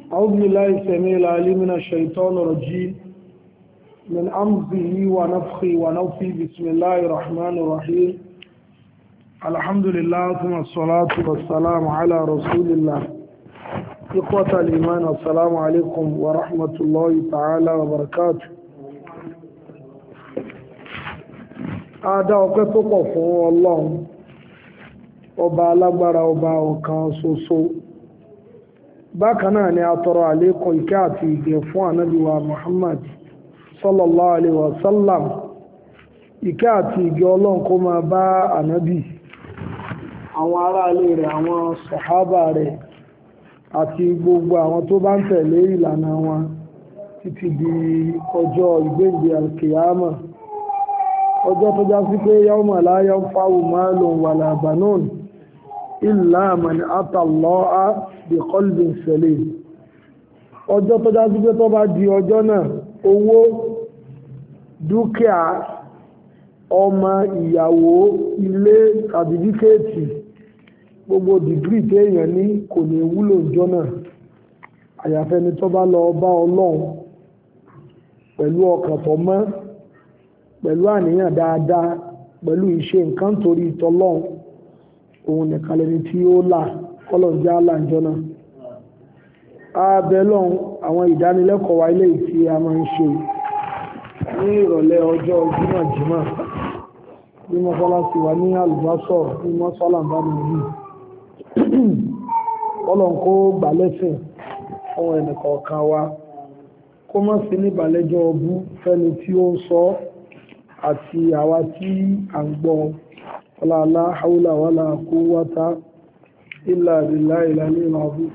أعوذ بالله السميع العليم من الشيطان الرجيم من أمزه ونفخه ونفثه بسم الله الرحمن الرحيم الحمد لله ثم الصلاة والسلام على رسول الله إخوة الإيمان السلام عليكم ورحمة الله تعالى وبركاته Adá ọpẹ́ tó pọ̀ fún Ọlọ́run ọba alágbára ọba ọ̀kan ṣoṣo bákan náà ni a tọrọ àlékún ìkẹ́ àti ìgẹ̀ fún ànábì wa Muhammad sallallahu alaihi wasallam ìkẹ́ àti ìgẹ̀ Ọlọ́run kó máa bá ànábì àwọn ará ilé rẹ̀ àwọn sàhábà rẹ̀ àti gbogbo àwọn tó bá ń tẹ̀lé ìlànà wọn títí di ọjọ́ ìgbéǹde alkiyama ọjọ́ tó já sí pé yawma la yanfa'u malun wala banun illa man ata Allaha bi qalbin salim ọjọ́ tó já sí pé tó bá di ọjọ́ náà owó dúkìá ọmọ ìyàwó ilé sàtífíkẹ́ẹ̀tì gbogbo dìgírì téèyàn ní kò ní wúlò ọjọ́ náà àyàfẹ́ni tó bá lọ bá Ọlọ́run pẹ̀lú ọkàn tó mọ́ pẹ̀lú àníyàn dáadáa pẹ̀lú ìṣe nǹkan torí ìtọ́lọ́run òun nìkan lẹni tí ó là kọ́lọ̀já láǹjọ́ náà abẹ́lọ́run àwọn ìdánilẹ́kọ̀ọ́ wa ilé tí a máa ń ṣe ní ìrọ̀lẹ́ ọjọ́ jímọ̀jímọ̀ bí mọ́sálásí wa ní àlùbásọ̀ ní mọ́sálà ìbánimọ̀lì Ọlọ́run kó gbà lẹ́sìn fún ẹnìkọ̀ọ̀kan wa kó má sí ní ìbàlẹ́jọ́ ọbú fẹ́ni tí ó ń sọ àti àwa tí à ń gbọ́ la hawla wala quwwata illa billahi al-aliyyil azim.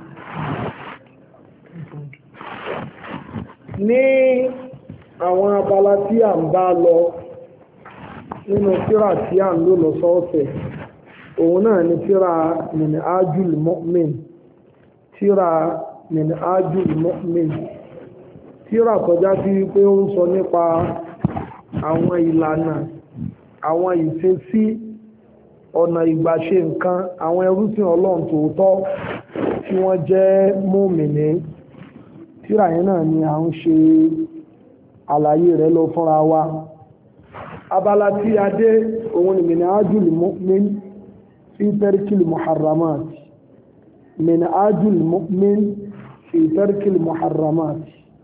Ní àwọn abala tí à ń bá lọ nínú tírà tí à ń lò lọ́sọ̀ọ̀sẹ̀ òun náà ni tírà Minhajul Mu'min tírà kọjá sí wípé ó ń sọ nípa àwọn ìlànà àwọn ìṣesí ọ̀nà ìgbàṣe nǹkan àwọn ẹrúsìn Ọlọ́run tòótọ́ tí wọ́n jẹ́ mùmínì tírà yẹn náà ni à ń ṣe àlàyé rẹ̀ lọ fúnra wa abala tí a dé òun ni Minhajul Mu'min fi tarkil muharramat Minhajul Mu'min fi tarkil muharramat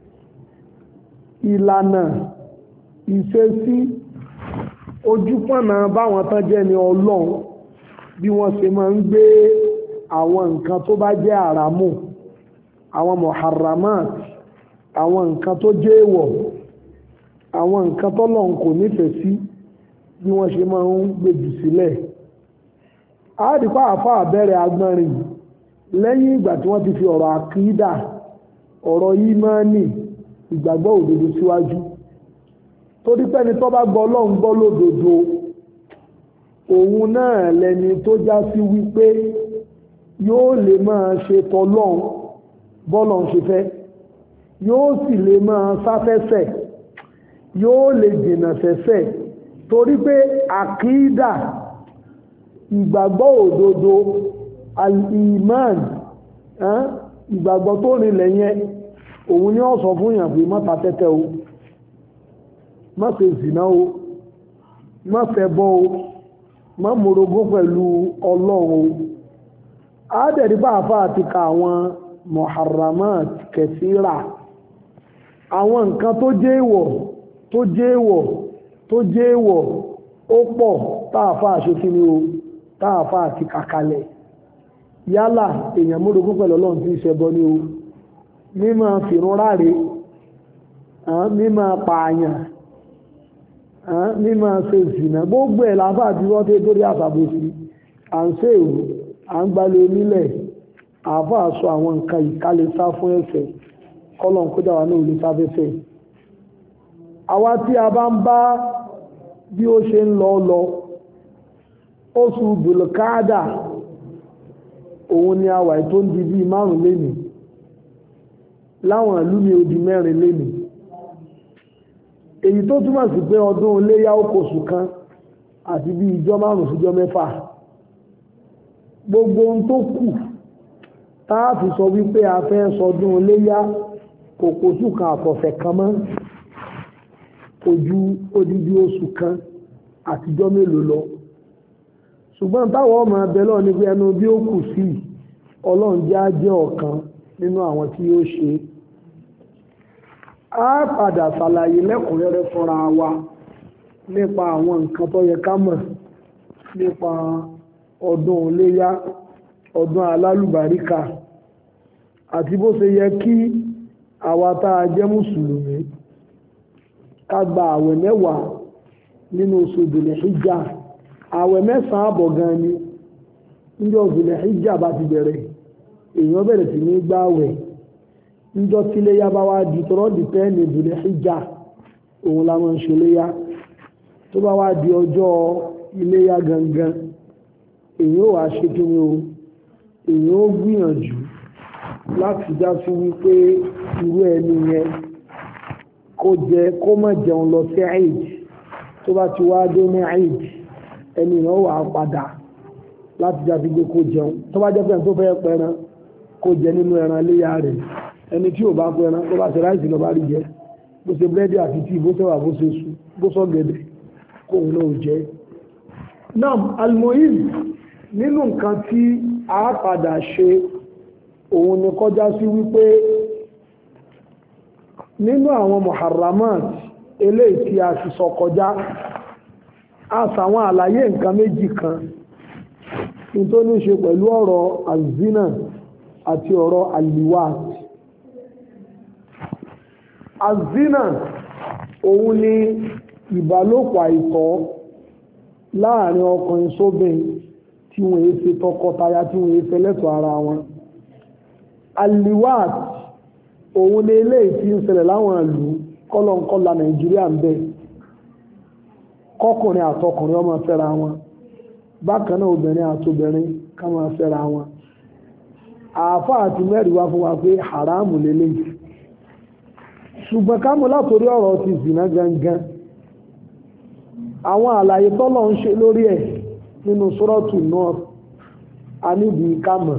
ìlànà ìṣesí ojúpọ̀nà báwọn tán jẹ́ ni Ọlọ́run bí wọ́n ṣe máa ń gbé àwọn nǹkan tó bá jẹ́ àràmù àwọn muharramat àwọn nǹkan tó jẹ́ èèwọ̀ àwọn nǹkan tọ́lọ́run kò nífẹ̀ẹ́ sí bí wọ́n ṣe máa ń gbèjù sílẹ̀ àádìpá àfá àbẹ̀rẹ̀ agbọ́nrin lẹ́yìn ìgbà tí wọ́n ti fi ọ̀rọ̀ àkídà ọ̀rọ̀ ìmánì ìgbàgbọ́ òdodo síwájú torí pẹ́ni tó bá gbọ́ Ọlọ́run gbọ́ lódodo òun náà lẹni tó já sí wípé yóò lè máa ṣe tọlọ́run bọ́lọ́run ṣe fẹ́ yóò sì lè máa sáfẹ́sẹ̀ yóò lè jìnà sẹ́sẹ̀ torí pé àkídà ìgbàgbọ́ òdodo al-iman ìgbàgbọ́ tó rinlẹ̀ yẹn òun ni ó sọ fún yàn pé má ta tẹ́tẹ́ o má ṣe zìnà o má ṣẹbọ o má morogún pẹ̀lú Ọlọ́run o àádẹ́rí bá àfá àti ka àwọn muharramat kẹsíra àwọn nǹkan tó jẹ́ èèwọ̀ ó pọ̀ táàfá àṣekíní o táàfá àti kàkalẹ̀ yálà èèyàn morogún pẹ̀lú Ọlọ́run tí ń ṣẹbọ ní o mímọ̀ fìrún ráre mímọ̀ pààyàn mímọ̀ ṣe ìsìnà gbogbo ẹ̀ láfà àti wọ́n tẹ́ torí àtàbòsí à ń ṣe èrò à ń gbalẹ̀ onílẹ̀ àfà àṣọ àwọn nǹkan ìkálẹ̀ sá fún ẹ̀ṣẹ̀ kọ́lọ̀ ń kódà wà ní òlé sáfẹ́fẹ́ àwa tí a bá ń bá bí ó ṣe ń lọ oṣù dùlùkáàdà òun ni àwà tó ń di bíi 5 lénìí láwọn ìlú ní odi 4 lénìí èyí tó túmọ̀ sí pé ọdún iléyá okòṣù kan àti bí ìjọ 5 síjọ 6 gbogbo ohun tó kù táàfì sọ wípé a fẹ́ sọdún iléyá kòkòtù kan àtọ̀sẹ̀ kan mọ́ ojú odidi oṣù kan àtijọ́ mélòó lọ ṣùgbọ́n táwọn ọmọ abẹ lọ ní pé ẹnu bí ó kù sí ọlọ́run jẹ́ ọ̀kan nínú àwọn tí yóò ṣe á padà ṣàlàyé lẹ́kùnrẹ́rẹ́ fúnra wa nípa àwọn nǹkan tó yẹ ká mọ̀ nípa ọdún iléyá ọdún alálùbáríkà àti bó ṣe yẹ kí àwa tá a jẹ́ mùsùlùmí ká gba àwẹ̀ mẹ́wàá nínú oṣù Dhul-Hijja àwẹ̀ mẹ́sàn-án àbọ̀ gan ni níjọ́ Dhul-Hijja bá ti bẹ̀rẹ̀ èèyàn bẹ̀rẹ̀ sí ní gbààwẹ̀ níjọ́ tí iléyá bá wá di tọrọ dìpẹ́ ní Dhul-Hijja òun la máa ń ṣe iléyá tó bá wá di ọjọ́ iléyá gangan èèyàn ò wá ṣe kí ni o èèyàn ó gbìyànjú láti já sí wípé irú ẹni yẹn kó má jẹun lọ sí Eid tó bá ti wá dé ní Eid ẹni yẹn ó wà padà láti já sí pé kó jẹun tó bá jẹ́ pé tó fẹ́ pẹran kó jẹ nínú ẹran iléyá rẹ̀ ẹni tí ò bá pẹran tó bá ṣe ráìsì lọ bá rí jẹ bó ṣe búrẹ́dì àti tíì bó ṣẹ̀wà bó ṣe sú bó sọ gẹ̀dẹ̀ kóun náà jẹ. nam almohim nínú nǹkan tí a padà ṣe òun ni kọjá sí wípé nínú àwọn muharramat eléyìí tí a sì sọ kọjá a sàwọn àlàyé nǹkan méjì kan ní tó ní ṣe pẹ̀lú ọ̀rọ̀ azina àti ọ̀rọ̀ aliwat. Azina òun ni ìbálòpọ̀ àìtọ́ láàrin ọkùnrin sóbìnrin tí wọ́n yé ṣe tọkọtaya tí wọ́n yé ṣe lẹ́tọ̀ọ́ ara wọn. Aliwat òun ni eléyìí tí ń ṣẹlẹ̀ láwọn ìlú kọ́lọ̀ńkọ́lá Nàìjíríà ń bẹ kọkùnrin àtọkùnrin ọmọ fẹ́ra wọn bákan náà obìnrin àtobìnrin ká máa fẹ́ra wọn. Àáfàá àti mẹ́rin wá fún wa pé haramu lélẹ́yìí ṣùgbọ́n ká mú látòrí ọ̀rọ̀ ti zìnà gangan àwọn àlàyé tọ́lọ̀ ń ṣe lórí ẹ̀ nínú Suratu Nur aníbi kámọ̀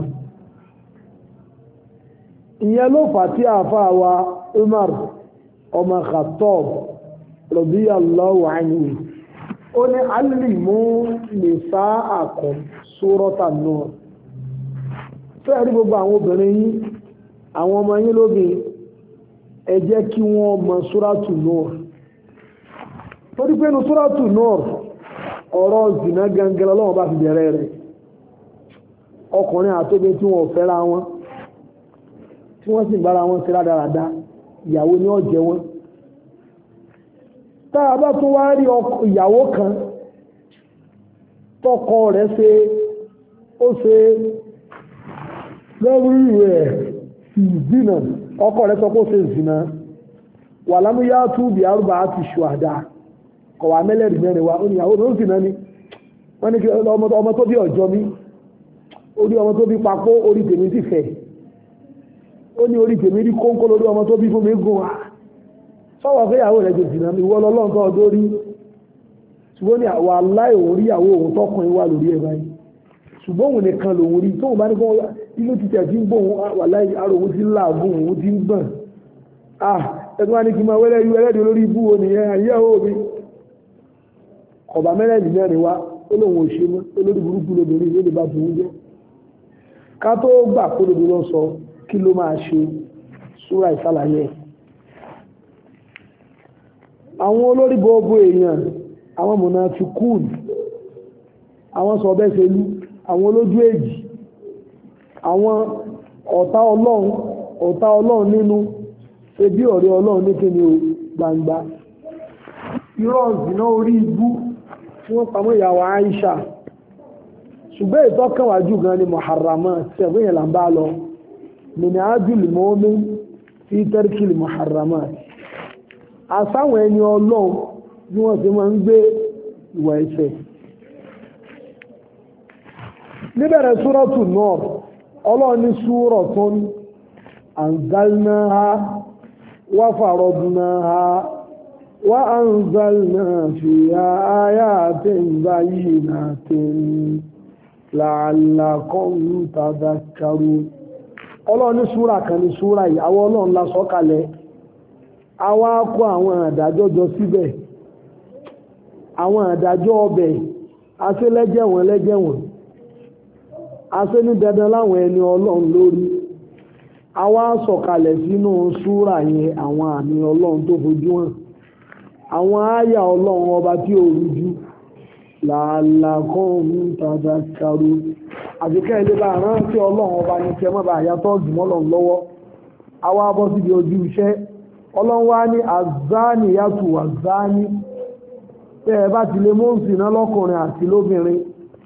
ìyẹn ló fà tí àáfàá wa Umar ọmọ Khattab radiyallahu anhu ó ní alìmú nisa'akum Suratan Nur fẹ́ẹ̀ rí gbogbo àwọn obìnrin yín àwọn ọmọ yín lóbìnrin ẹ jẹ́ kí wọ́n mọ Suratu Nur torí pé ní Suratu Nur ọ̀rọ̀ zìnà gangan lọ́wọ́ bá fi bẹ̀rẹ̀ rẹ̀ ọkùnrin àtóbi tí wọ́n fẹ́ra wọn tí wọ́n sì bára wọn sí rádaràda ìyàwó ní ọ̀jẹ̀ wọn tá a bá tún wá rí ìyàwó kan tọkọ rẹ̀ ṣe lórí rẹ̀ ìdínà ọkọ rẹ̀ sọ pé ó ṣe zìnà wà lámúyá túbì arúgbà àti ṣùhàdá kọ̀wà mẹ́lẹ̀rì mẹ́rin wa ó ní àwọn òun zìnà ni wọ́n ní kí ọmọ tó bí ọjọ́ mi orí ọmọ tó bí papó orí tèmi sì fẹ̀ ó ní orí tèmi rí kóńkó lórí ọmọ tó bí fún mi gùn wá sọ́wọ́ fẹ́ ìyàwó rẹ̀ jẹ́ zìnà mi wọ́n lọ́lọ́n tó ọdún rí ṣùgbọ́n ní àwọn aláìwọ̀n rí ìyàwó òun tọkùnrin wà lórí ẹ̀ báyìí ṣùgbọ́n òun nìkan lòun rí tóun bá ní kọ́ inú ti tẹ̀ tí ń gbóhùn wà láì arò òun ti ń láàgùn òun ti ń gbọ̀n ẹgbẹ́ wa ní kí n máa wẹ́lẹ́ yú ẹlẹ́dẹ̀ olórí ibú wo nìyẹn àyẹ̀wò mi ọ̀bà mẹ́rẹ̀ẹ́dì mẹ́rin wá ó lóun ò ṣe mọ́ olórí burúkú lóbìnrin ló lè bá tòun jẹ́ ká tó gbà kó lóbi lọ sọ kí ló máa ṣe súra ìsàlàyé àwọn olórí gbogbo èèyàn àwọn mùnáfíkùn àwọn sọ bẹ́ẹ̀ ṣe lú àwọn olójú èjì àwọn ọ̀tá ọlọ́run nínú ṣe bí ọ̀rẹ́ ọlọ́run ní kíni o gbangba irọ́ ìzìnà orí ibú tí wọ́n pamọ́ ìyàwó Aisha ṣùgbọ́n ìtọ́kànwájú gan ni muharrama tí ẹ̀gbọ́n yẹn là ń bá lọ min ajul mu'min fi tarkil muharrama àsáwọn ẹni ọlọ́run bí wọ́n ṣe máa ń gbé ìwà ẹ̀ṣẹ̀ níbẹ̀rẹ̀ Suratu Nur ọlọ́run ní suratun anzalnaha wa faradnaha wa anzalna fiha ayatin bayyinatin la'allakum tadhakkarun ọlọ́run ní súrà kan ní súrà yìí àwọn ọlọ́run la sọ kalẹ̀ àwa kó àwọn àdájọ́ jọ síbẹ̀ àwọn àdájọ́ ọbẹ̀ àṣẹ lẹ́jẹ̀wọ̀n àṣẹ ní dandan láwọn ẹni ọlọ́run lórí àwa sọ̀kalẹ̀ sínú súrà yẹn àwọn àmì ọlọ́run tó fojú hàn àwọn àyà ọlọ́run ọba tí ó rújú làálàkọ́ ń tàdá karú àfikẹ́ ilé bá rántí ọlọ́run ọba ní kẹ mọ́ bá àyàtọ̀ jùmọ́ lọ́n lọ́wọ́ àwa bọ́ síbi ojú iṣẹ́ ọlọ́run wá ní àzáni yàtù àzáni tẹ́ ẹ bá ti lè mú ìsìná lọ́kùnrin àti lóbìnrin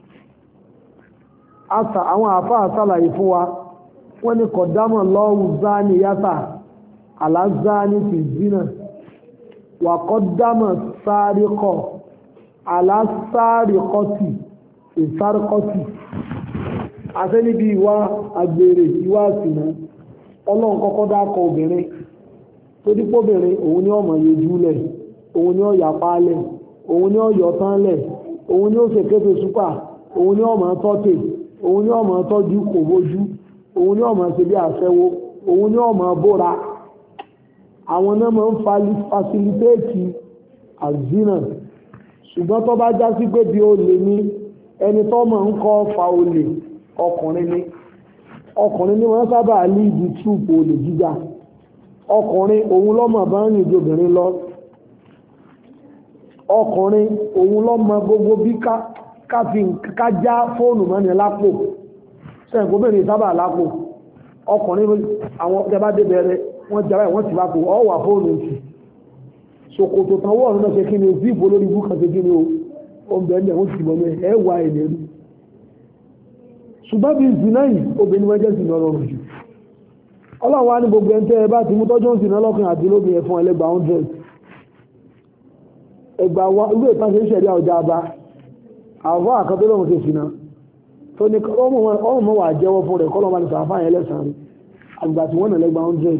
àwọn àfáà sàlàyé fún wa wọ́n ní kọ̀dámọ̀ lọ́wọ́ záni yàtà àlázání ti zina wà kọ̀dámọ̀ sáríkọ̀ àlásárìkọ́tì ìsárìkọ́tì àti níbi ìwà àgbèrè ìwà àsìnà ọlọ́run kọ́kọ́ dákọ̀ obìnrin tó dípò obìnrin òun ní ọmọ yejúlẹ̀ òun ní ọ̀yà pálẹ̀ òun ní ọ̀yọ̀ tánlẹ̀ òun ní ó ṣèkéte súpà òun ní ọmọ tọ́tẹ̀ òun ní ọmọ tọ́jú kò bójú òun ní ọmọ ṣe bí àṣẹwó òun ní ọmọ bóra àwọn náà máa ń fasilitéètì àzínà ṣùgbọ́n tó bá já sí pé bí ó lè ní ẹni tó mọ̀ ń kọ́ fa olè ọkùnrin ni wọ́n sábà líìdì túùpù olè jíjà ọkùnrin òun lọ́mọ bá ń rìn jobìnrin lọ ọkùnrin òun lọ́mọ gbogbo bí ká já fóònù mọ́ni lápò sẹ́ǹkóbìnrin sábà lápò ọkùnrin àwọn ọjọ́bá dé bẹ̀rẹ̀ wọ́n jábá ìwọ́n ti lápò ọwà fóònù sí ṣòkòtò tán wọ́n náà ṣe kí ni zip olórí ibú kan ṣe kí ni o ń bẹ̀rẹ̀ wọ́n ti bọ̀ mẹ́ ẹ̀wà ẹ̀lẹ́rú ṣùgbọ́n bí ìsìn náà yìí obìnrin wọ́n jẹ́ sí lọ́rọ̀ jù ọlọ́run wá ní gbogbo ẹ̀ńtẹ́ ẹ bá ti mú tọ́jú ìsìn lọ́kùnrin àti lóbìnrin ẹ̀fọn ẹlẹ́gbàá 100 ẹgbàá wa ilé ìtànṣe ń ṣẹ̀rí ọjà bá àwọn àkàtọ́ lọ́run ṣe ṣìnà tó ní ọmọ mọ́ wà jẹ́wọ́ fún rẹ̀ kọ́lọ́ máa ní sàáfà yẹn lẹ́sàn-án àgbà tí wọ́n nà lẹ́gbàá 100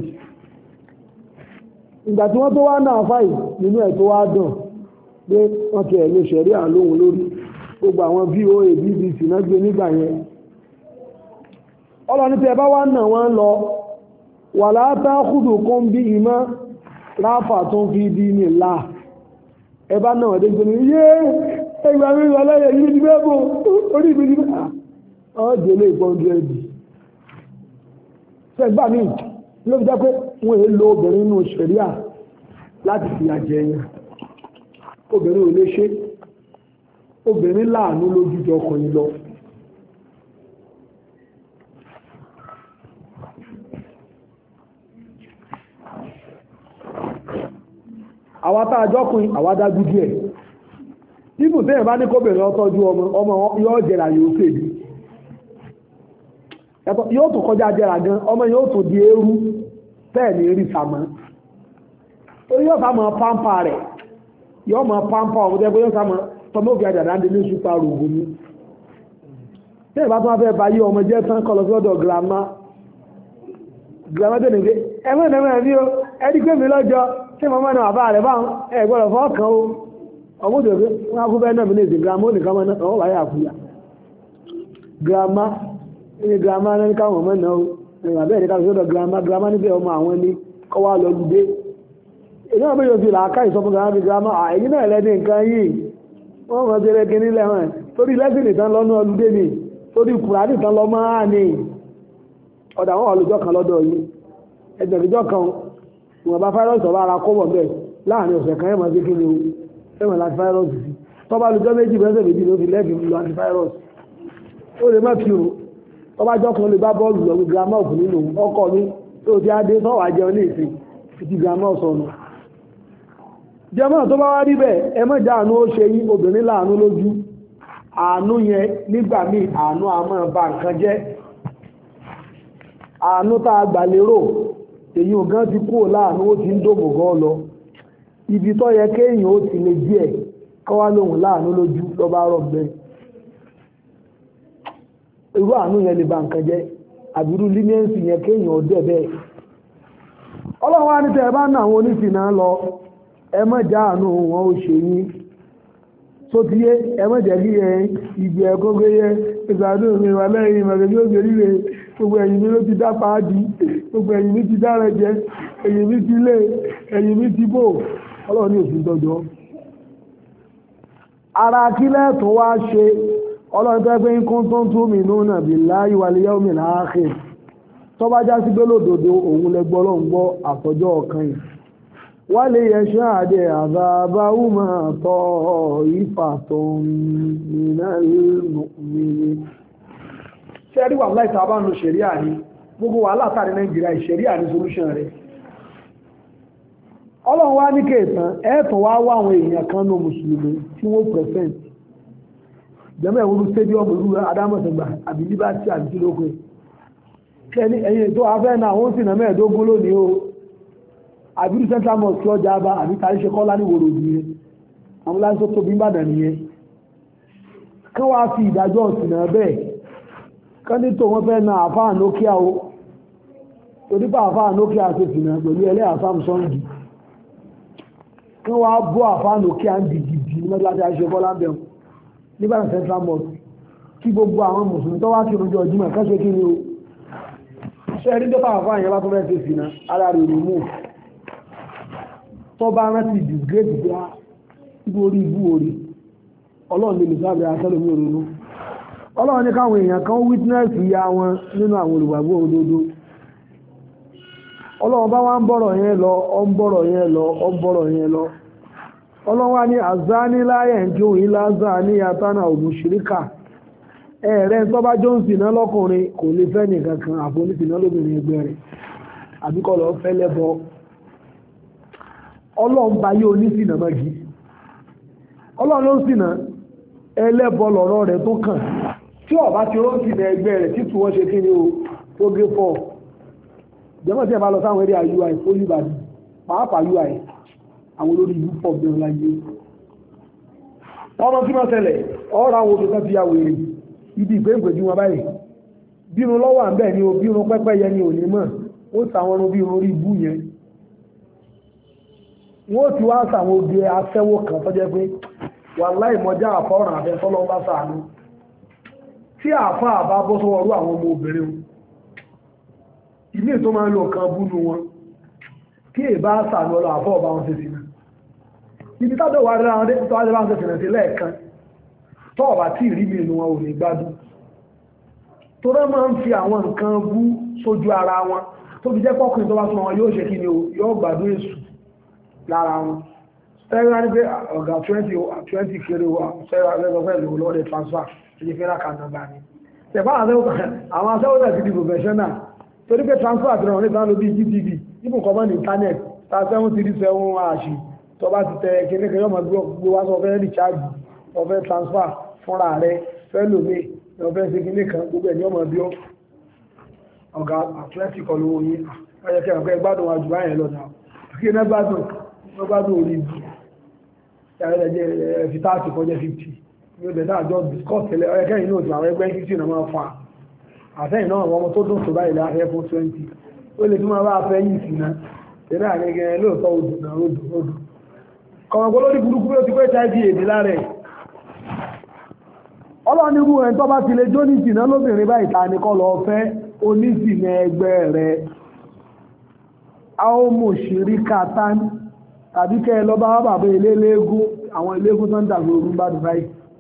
ìgbà tí wọ́n tó wá náà fáì nínú ẹ̀ tó wá dùn pé wọ́n ti ẹ̀ lè ṣẹ̀rí àlóhun lórí gbogbo àwọn VOA BBC náà gbé nígbà yẹn ọlọ́ni tí ẹ bá wá nà wọ́n lọ wà látà kúdù kún bí ìmọ̀ láfà tó ń fi di ní là ẹ bá náà dé gbé ní yé ẹgbà mi wà láyé yìí ní bẹ́ẹ̀ bò orí mi ní bẹ́ẹ̀ ọ́ délé ìpọ́njú ẹ̀dì ṣẹ́gbà míì ló fi jẹ́ pé wọ́n èé lo obìnrin nínú ṣẹ̀ríà láti fi àjẹ yẹn obìnrin ò lè ṣe obìnrin láàánú lójú jọ ọkùnrin lọ àwa tá a jọkùnrin àwa dájú díẹ̀ ibù tẹ́yìn bá ní kóbìnrin ọtọ́jú ọmọ yóò jẹrà yóò fèbí yóò tún kọjá jẹrà gan ọmọ yóò tún di eérú tẹ́ẹ̀ ní rí sàmọ́ torí yóò sàmọ́ pampa rẹ̀ yóò mọ pampa ọmọ tẹ́ pé yóò sàmọ́ tọmọ òfin àjàdá ń dé ní ṣùpá rògbò ní tẹ́ẹ̀ bá tún wá fẹ́ bá yí ọmọ jẹ́ tán kọ́ lọ sí ọ̀dọ̀ girama tẹ́ nìgbé ẹ̀mọ́ ìdẹ́mọ̀ ẹ̀mí o ẹ̀dí pé mi lọ́jọ́ tí mo mọ́nà àbá rẹ̀ báwọn ẹ̀gbọ́dọ̀ fọ́ọ̀kan o ọmọ òdòdó wọn á kú fẹ́ náà mi lè ṣe girama ó nìkan mọ́ náà ọwọ́ wáyé àkúyà girama ní girama náà ní káwọn mọ́ náà o àbẹ́ ẹ̀dẹ́ká lọ sọ́dọ̀ girama níbẹ̀ ọmọ àwọn ní kọ́ wá lọ lùdé èyí náà méjì fi làákà ìsọfún girama èyí náà lẹ́ni nǹkan yìí wọ́n mọ̀ sí ẹrẹ́kẹ́ nílẹ̀ wọn torí lẹ́sìn ìtàn lọ́nà ọlùdé ni torí kùránì ìtàn lọ máa ní ọ̀dà àwọn olùjọ́ kan lọ́dọ̀ yìí ẹgbẹ̀rúnjọ́ kan ìwọ̀n bá fáírọ́ọ̀sì ọba ara kọ́bọ̀ bẹ́ẹ̀ láàrin ọ̀sẹ̀ kan ẹ̀mọ̀ sí kí ni o ẹ̀mọ̀ láti fáírọ́ọ̀sì sí tọ́ba lùjọ́ méjì bẹ́ẹ̀ méjì ló fi lẹ́ẹ̀fì lọ àti fáírọ́ọ̀sì ó lè má fi o tọ́ba jọ́ kan lè bá bọ́ọ̀lù lọ ní girama òkú nínú ọkọ mi tó ti adé tọ́wà jẹun ní ìsìn ti girama ọ̀sọ̀nù jẹmọ́ tó bá wá rí bẹ́ẹ̀ ẹ má jẹ́ àánú ó ṣe yín obìnrin láàánú lójú àánú yẹn nígbà míì àánú a máa ba nǹkan jẹ́ àánú tá a gbà lérò èyí ò gán ti kúrò láàánú ó ti ń dòbò gan lọ ibi tó yẹ kéèyàn ó ti lè díẹ̀ kọ́wá lóhùn láàánú lójú lọ bá rọ̀ bẹ́ẹ̀ irú àánú yẹn lè ba nǹkan jẹ́ àbírú límẹ́ǹsì yẹn kéèyàn ó dẹ̀ bẹ́ẹ̀ ọlọ́run wá ní tẹ́ ẹ bá ná àwọn oníṣìnà lọ ẹ má já àánú wọn ó ṣe yín tó ti yé ẹ má jẹ́ kí ẹ ìgbẹ́ ẹ̀kọ́ gbé yẹ ìgbàdùn mi wà lẹ́yìn ìmọ̀lẹ́bí ó gbé líle gbogbo ẹ̀yìn mi ló ti dá paádì, gbogbo ẹ̀yìn mi ti dára jẹ, ẹ̀yìn mi ti lé, ẹ̀yìn mi ti bò. Ọlọ́run ní òfin dọ́jọ́. Ara kílẹ̀ tó wá ṣe ọlọ́run tó pé ń kún tó ń tú mi nuna billahi wal yawmil akhir tó bá já sí pé lódodo òun lẹ gbọ́ lọ́n gbọ́ àtọ́jọ́ ọ̀kan yìí wá lè yẹ ṣe àdé àbábáwù máa tọ́ ìfàtọ̀ minal mu'minin. ṣé rí wà láì sábà ń lo ṣẹ̀ríà ní gbogbo wàhálà tàrí Nàìjíríà ìṣẹ̀ríà ní solution rẹ̀. Ọlọ́run wá ní kéètàn ẹ̀ẹ́tàn wá wá àwọn èèyàn kan ní mùsùlùmí tí wọ́n present jẹ́mọ̀ ẹ̀wọ̀n stadium olú adámọ̀sẹ̀gbà àbí liberty àbí tí lókè kẹ́ni ẹ̀yìn tó afẹ́ náà wọ́n sì náà mẹ́ẹ̀ẹ́dógún lónìí o àbí central mosque ọjà bá àbí tàrí ṣe kọ́lá ní wòrò òbí yẹn àwọn láti tó tóbi ń bàdàn nìyẹn kán wá fi ìdájọ́ ọ̀sìn náà bẹ́ẹ̀ kán ní tó wọ́n fẹ́ na àfáà Nokia o torípa àfáà Nokia ṣe sì náà pẹ̀lú ẹlẹ́ Samsung kán wá bọ́ àfáà Nokia ń dìgìdì ní mẹ́tàlá tí a ṣe kọ́lá bẹ̀rù nígbàtí central mosque kí gbogbo àwọn mùsùlùmí tó wá kí ojú ọjímọ̀ kẹ́sẹ̀ kí ni o ṣe rí dọ́pàá àfáà yẹn bá tó mẹ́sẹ̀ sí náà ara rẹ̀ rẹ̀ mú tó bá rántí disgrace bí i orí ibú orí ọlọ́run lè sáàbẹ̀ asẹ́lómi òrùnú ọlọ́run ní káwọn èèyàn kan witness ìyá wọn nínú àwọn olùgbàgbọ́ òdodo ọlọ́run bá wá ń bọ̀rọ̀ yẹn lọ ọ ń bọ̀rọ̀ yẹn lọ ọ ń bọ̀rọ̀ yẹn lọ ọlọ́run wá ní àzáni láyẹ̀ ń jó ìlà záni àtànà òmùsíríkà ẹ̀rẹ́ tó bá jó ń sìnà lọ́kùnrin kò lè fẹ́ nìkan kan àfonísìnà lóbìnrin ẹgbẹ́ rẹ̀ àbíkọ́ lọ fẹ́ lẹ́bọ ọlọ́run bá yé onísìnà mọ́gi ọlọ́run ló ń sìnà ẹlẹ́bọ lọ̀rọ̀ rẹ̀ tó kàn tí ọba ti rọ́ sìnà ẹgbẹ́ rẹ̀ títù wọ́n ṣe kí ni o tó gé fọ́ jẹ́mọ̀ tí ẹ bá lọ sáwọn eré UI fólúbàdì pàápàá UI àwọn olórí ìlú pọ̀ bẹ̀rẹ̀ láyé ọmọ tí wọ́n tẹ́lẹ̀ ọ̀rọ̀ àwọn òṣèlú ti yàwó èrè ibi ìgbéǹgbèjú wọn báyìí bírun lọ́wọ́ àbẹ́ ni o bírun pẹ́pẹ́ yẹn ni ò ní mọ̀ ó sàwọn ọrùn bírun orí ibú yẹn wọ́n ti wá sàwọn oge afẹ́wó kan tó jẹ́ pé wà láì mọjá àfọ́ràn àfẹ́ tọ́lọ́ bá sàánú tí àfá àbá bọ́ sọ́wọ́ rú àwọn ọmọ obìnrin ilé tó máa ń lò kan búnú wọn kí èbá sàánú ọlọ́ àfọ́ ọba wọn ṣe sí náà ibi tádọ̀ wà rẹ̀ àwọn tó wájẹ́ bá ń ṣe sìnà sí lẹ́ẹ̀kan tó ọ̀bá tí ìrí mi inú wọn ò ní gbádùn tó rẹ́ máa ń fi àwọn nǹkan bú sójú ara wọn tó fi jẹ́ pọ́kùnrin tó bá súnmọ́ wọn yóò ṣe kí ni o yóò gbádùn èṣù lára wọn sẹ́yìn ní pé ọ̀gá 20 kéré wa sẹ́yìn alẹ́gbẹ̀ẹ́ lò lọ́dẹ̀ transfer ẹni fẹ́ra kan nàgbà ní tẹ̀bá àwọn asẹ́wọ́dẹ̀ ti di professional torí pé transfer àti ràn nípa ló bí GTV ibùn kọ́mọ́ ní internet ta 737 àṣì tó bá ti tẹ kékeré yọmọ gbé wá sọ fẹ́ recharge ọfẹ́ transfer fúnra rẹ fẹ́ lòmí ọfẹ́ sí kíní kan gbogbo ẹ̀ ní ọmọ bí ọ̀gá Atlantic olówó yìí ọyẹ́kẹ́ ọ̀gá ìgbádùn àjùbá yẹn lọ́nà kí ní gbádùn wọ́n bá dùn orí ibi ẹ̀rẹ́jẹ́ fìtáàtì kọjẹ́ 50 ní ọdẹ̀ náà jọ discuss tẹ́lẹ̀ ọ̀rẹ́kẹ́ inú òtù àwọn ẹgbẹ́ 50 náà máa fa àtẹ́yìn náà ọmọ tó dùn tó báyìí láàrẹ́ fún 20 ó lè tún máa bá fẹ́ yìí sí náà tẹ́lẹ̀ àgẹ́gẹ́ lóòótọ́ odò náà odò kọ̀ọ̀kọ́ lórí burúkú bí ó ti pé hiv èdè láàrẹ̀ ọlọ́nirú ẹ̀ tó bá ti lè jó ní ìsìnà lóbìnrin báyìí ta ni kọ́ lọ fẹ́ onísìnà ẹgbẹ́ rẹ̀ àwọn mòṣìríkà tán tàbí kẹ́ lọ bá bàbá ilé-elégún àwọn ilé-elégún tó ń dàgbò orún bá dùbáyì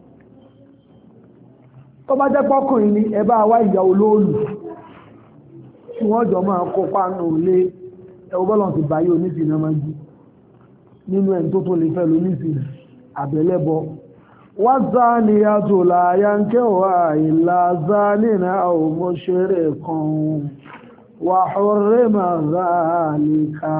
tó bá jẹ́ pọ́kùnrin ni ẹ bá wá ìyá olóòlù tí wọ́n jọ máa kópa nù lé ẹwọ́ bọ́lọ̀ ti báyé onísìnà máa jí nínú ẹ̀ tó tó lè fẹ́ lónísìnà àbẹ̀lẹ́bọ wá záni àtòlà yankẹ́wà ìlà záni náà ò mọ́ ṣeré kan wà hórè máa záàlìkà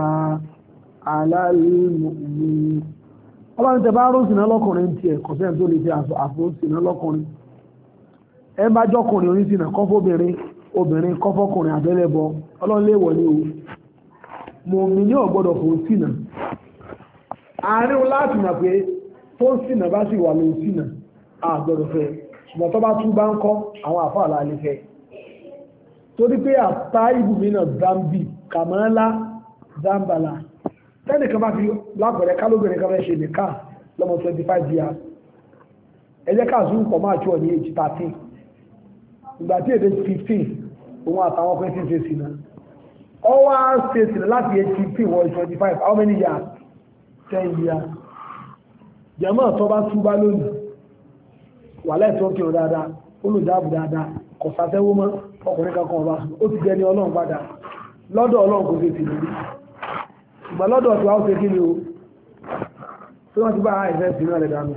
alálùmí ọlọ́run tẹ bá rún sínà lọ́kùnrin tí ẹ̀ kọ̀sẹ́ tó lè fi àfún sínà lọ́kùnrin ẹ bá jọ́kùnrin onísìnà kọ́fọ́bìnrin obìnrin kọ́fọ́kùnrin àbẹ́lẹ́bọ ọlọ́run lè wọ̀ ní o mọ̀mí ní ọ̀gbọ́dọ̀ fún sínà àárín láti mọ̀ pé tó sínà bá sì wà ló sínà àgbọ̀dọ̀ fẹ́ ṣùgbọ́n tó bá tún bá ń kọ́ àwọn àfáà lálẹ́ fẹ́ torí pé àtà ibùmínà zambi kàmọ́lá zambala tẹ́lẹ̀ kan bá fi lápẹ̀rẹ̀ kálóbìnrin kan fẹ́ ṣe nìkan lọ́mọ 25 years ẹjẹ́ ká zoom pọ̀ máa tíwọ̀ ní age 13 ìgbà tí èdè 15 òun àtàwọn pé tí ń ṣe sí náà ọ wá ṣe sí náà láti 18 wọ 25 how many years 10 years jẹ́mọ́ tó bá túbá lónìí wà lẹ́ẹ̀tọ́ kí o dáadáa olùdáàbò dáadáa kò sàtẹ́wó mọ́ ọkùnrin kankan ọba ó ti jẹ́ ní ọlọ́run padà lọ́dọ̀ ọlọ́run kò ṣe ti lórí ìgbà lọ́dọ̀ tí wá ó ṣe kí ni o tí wọ́n ti bá ìfẹ́ sí náà rẹ̀ dánú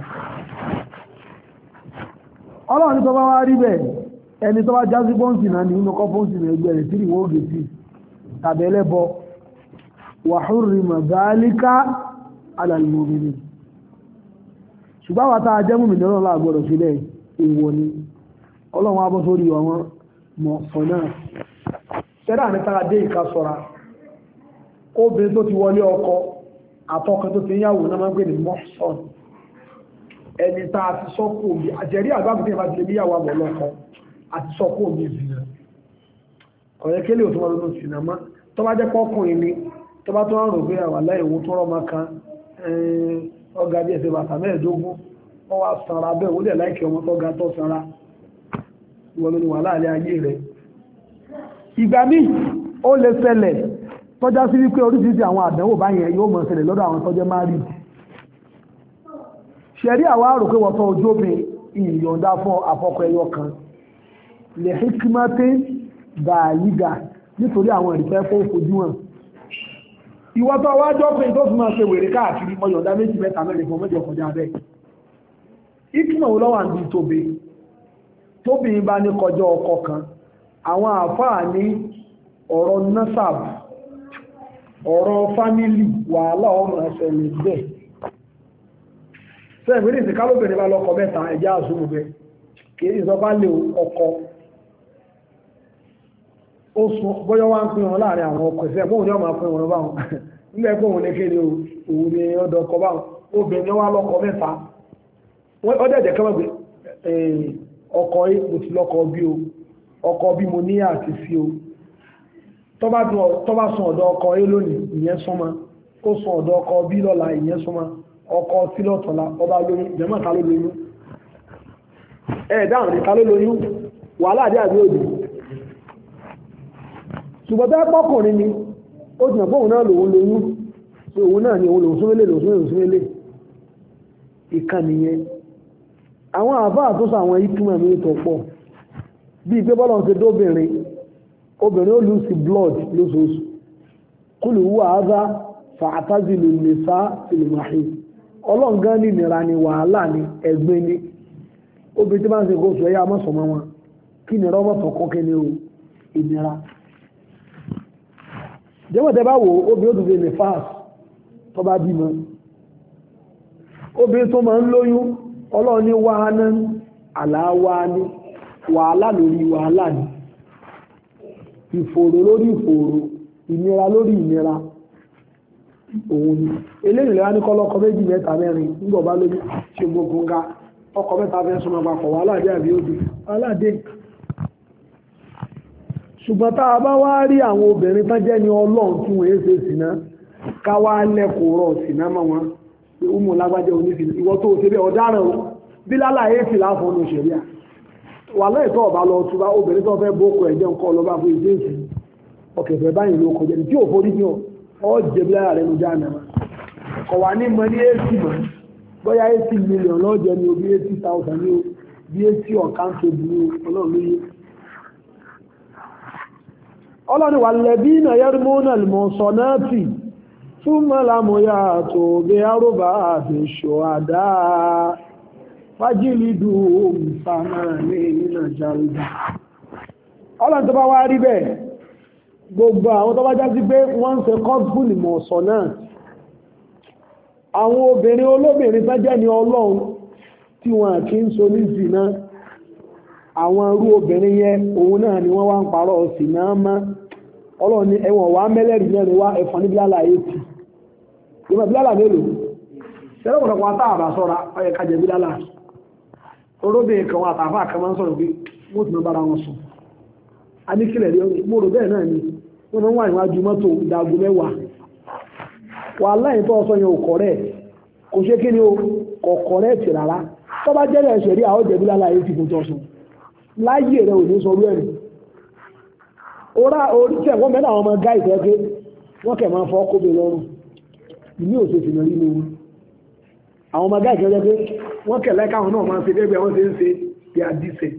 ọlọ́run tó bá wá rí bẹ́ẹ̀ ẹni tó bá jásí pọ́ǹsì náà ní inú kọ́ pọ́ǹsì náà ẹgbẹ́ rẹ̀ tí ìwọ́n ògè sí tàbí ẹlẹ́bọ wàhúrì màgáálíkà alàlùmọ̀mìnì ṣùgbọ́n wa tá a jẹ́ mùmìnì ọlọ́run láàgbọ́dọ̀ sílẹ̀ èèwọ̀ ni ọlọ́run á bọ́ sórí àwọn mọ̀ sọ náà ṣẹ́dá ní tára dé ìka sọ́ra obìnrin tó ti wọlé ọkọ àtọkọ tó ti ń yàwó náà máa ń gbé ní mọ́sán ẹni tá a ti sọ́kù omi àjẹrí àgbàgbé ìbá ti lè níyàwó àbọ̀ lọ́kọ àti sọ́kù omi ìzìnà ọ̀rẹ́ kélé ò tó wọ́n lọ́nà ìsìnà mọ́ tó bá jẹ́ pọ́kùnrin ni tó bá tó ń rò pé àwà láì owó tó rọ́mọ kan ọgá bí ẹsẹ̀ bàtà mẹ́ẹ̀ẹ́dógún wọ́n wá sanra bẹ́ẹ̀ ó dẹ̀ láìkì ọmọ tó ga tó sanra ìwọ̀n ló ní wà láàrin ayé rẹ̀ ìgbà míì ó lè ṣẹlẹ̀ tọ́já sí wípé oríṣiríṣi àwọn àdánwò báyẹn yóò mọ̀ ṣẹlẹ̀ lọ́dọ̀ àwọn tọ́jẹ́ márì ṣẹ̀rí àwa rò pé wọ́tọ̀ ojú obìn ìyọ̀ǹda fún afọ́kọ ẹyọ kan lè hikimate bàyígà nítorí àwọn ìrìfẹ́ fún fojú hàn ìwọ́tọ̀ wájọ́ pé tó fi máa ṣe wèrè káàkiri ọyọ̀ǹda méjì mẹ́ta mẹ́rin fún mẹ́jọ kọjá bẹ́ẹ̀ ìkìmọ̀ wo lọ́wọ́ àǹdí tóbi bá ní kọjá ọkọ kan àwọn àfáà ní ọ̀rọ̀ nasab ọ̀rọ̀ fámílì wàhálà ọmọ ẹ̀sẹ̀lẹ̀ bẹ́ẹ̀ sẹ́ẹ̀fẹ́ ní ìsìnkálóbìnrin bá lọ́kọ mẹ́ta ẹjá àṣùgbẹ́ kìí ìsọpá lè ọkọ ó sún bọ́yọ́ wá ń pín wọn láàrin àwọn ọkọ ìfẹ́ mọ́ òní ọmọ pín wọn báwọn nígbà ẹgbẹ́ òun lékèrè òun ni ọdọ̀ ọkọ báwọn obìnrin wá lọ́kọ mẹ́ta ó dẹ̀jẹ̀ kẹ́mọ̀ pé ọkọ mo ti lọ́kọ bí o ọkọ bí mo ní àti sí o tó bá sún ọ̀dọ̀ ọkọ a lónìí ìyẹn súnmọ́ ó sún ọ̀dọ̀ ọkọ bí lọ́la ìyẹn súnmọ́ ọkọ sí lọ́tọ̀lá ọba lóyún jẹ́mọ̀ ta ló lóyún dáhùn ní ta ló lóyún wàhálà àdé àbí òdì ṣùgbọ́n bẹ́ẹ̀ pọ́kùnrin ni ó ti mọ̀ pé òun náà lòun lóyún pé òun náà ni òun lòun súnmẹ́lẹ̀ ìkànnì yẹn àwọn àbá àtúnṣe àwọn ìtumọ̀ mi tó pọ̀ bíi pé bọ́lá ń ṣe dóbìnrin obìnrin ó lùsì blood lóṣooṣù kúlù wú àádá fàtàzìlù nìsá ìlúmàhì ọlọ́ngán ní ìnira ni wàhálà ni ẹgbẹ́ ni obìnrin tí bá ń ṣe kó sọ ẹ̀yà mọ́sọ̀mọ́ wọn kí ni rọ́bọ̀tọ̀ kọ́kẹ́ ni o ìnira jẹ́wọ́n tẹ́ bá wò obìnrin ó tún ṣe ní fast tó bá bímọ obìnrin tó máa ń lóyún ọlọ́run ní wàhánà àláwá ní wàhálà lórí wàhálà ní ìfòòró lórí ìfòòró ìnira lórí ìnira òun ni eléyìí lẹ́wà ní kọ́lọ́kọ́ méjì mẹ́ta mẹ́rin nígbà bá lórí ṣe gbogbo ńgá ọkọ̀ mẹ́ta fẹ́ súnmọ́ papọ̀ wàhálà dé àbí òdì wàhálà dé ṣùgbọ́n tá a bá wá rí àwọn obìnrin tán jẹ́ ní ọlọ́run tí wọ́n ṣe sìná ká wá lẹ́kọ̀ọ́ rọ̀ sìná mọ́ wọn pé ó mú lágbájẹ́ onífìlà ìwọ tó ṣe bẹ́ẹ̀ ọ̀daràn o bí lálàyé fìlà fún ọ̀nà òṣèré wà lẹ́ẹ̀tọ́ ọ̀bá lọ túbá obìnrin tó fẹ́ bókò ẹ̀jẹ̀ nǹkan ọlọ́bá fún ìdí èsì ọkẹ̀fẹ̀ báyìí ló kọjá tí ò forí ní ọ jẹbi lára rẹ̀ ló já nàmá kọ̀ wá ní mọ ní 80 mọ̀ bóyá 80 million lọ́jọ́ ní o bí 80,000 ní o bí 80 ọ̀kántòbù ní ọlọ́run lóye ọlọ́run wà lẹ́bí náà yẹ́rùmọ́nà mọ̀sánátì túnmọ̀ lámúyà tó bí arúbá àti ṣòhádá fájìlìdù òmìsànà ní ìrìnà jàrùdà ọlọ́run tó bá wá rí bẹ́ẹ̀ gbogbo àwọn tó bá já sí pé wọ́n ń ṣe kọ́gbùlì mọ̀sánátì àwọn obìnrin olóbìnrin tó jẹ́ ní ọlọ́run tí wọ́n kì ń so ní zina àwọn irú obìnrin yẹn òun náà ni wọ́n wá ń parọ́ sí náà má ọlọ́run ní ẹwọ̀n wá mẹ́lẹ́rìí mẹ́rin wá ẹ̀fọn ní bílálà 80 ìmọ̀ bílálà mélòó ṣẹlẹ̀ ọ̀pọ̀lọpọ̀ àtàbà sọ́ra ọyẹ kájẹ bílálà olóbìnrin kan wà àtàfà kan máa ń sọ̀rọ̀ pé wọ́n ti mọ́ bára wọn sùn a ní kílẹ̀ rí mo rò bẹ́ẹ̀ náà ni wọ́n máa ń wà níwájú mọ́tò ìdágó mẹ́wàá wà láyìn tó ọsọ yẹn ò kọ̀rẹ́ kò ṣe kí ni o kò kọ̀rẹ́ tì rárá tó bá jẹ́rẹ̀ ẹ̀ṣẹ̀ rí àwọn jẹ̀bí lálá yìí ti kò tọ́ sùn láyé rẹ̀ ò ní sọ rú ẹ̀rì orí tí ẹ̀wọ́n mẹ́ta àwọn ọmọ gáì tẹ́ pé wọ́n kẹ̀ máa fọ́ kóbe lọ́rùn ìní òṣèṣì náà nínú wọn àwọn ọmọ gáì tẹ́ pé wọ́n kẹ̀ lẹ́ka àwọn náà máa ṣe gẹ́gẹ́ wọ́n ṣe ń ṣe bí adíṣẹ́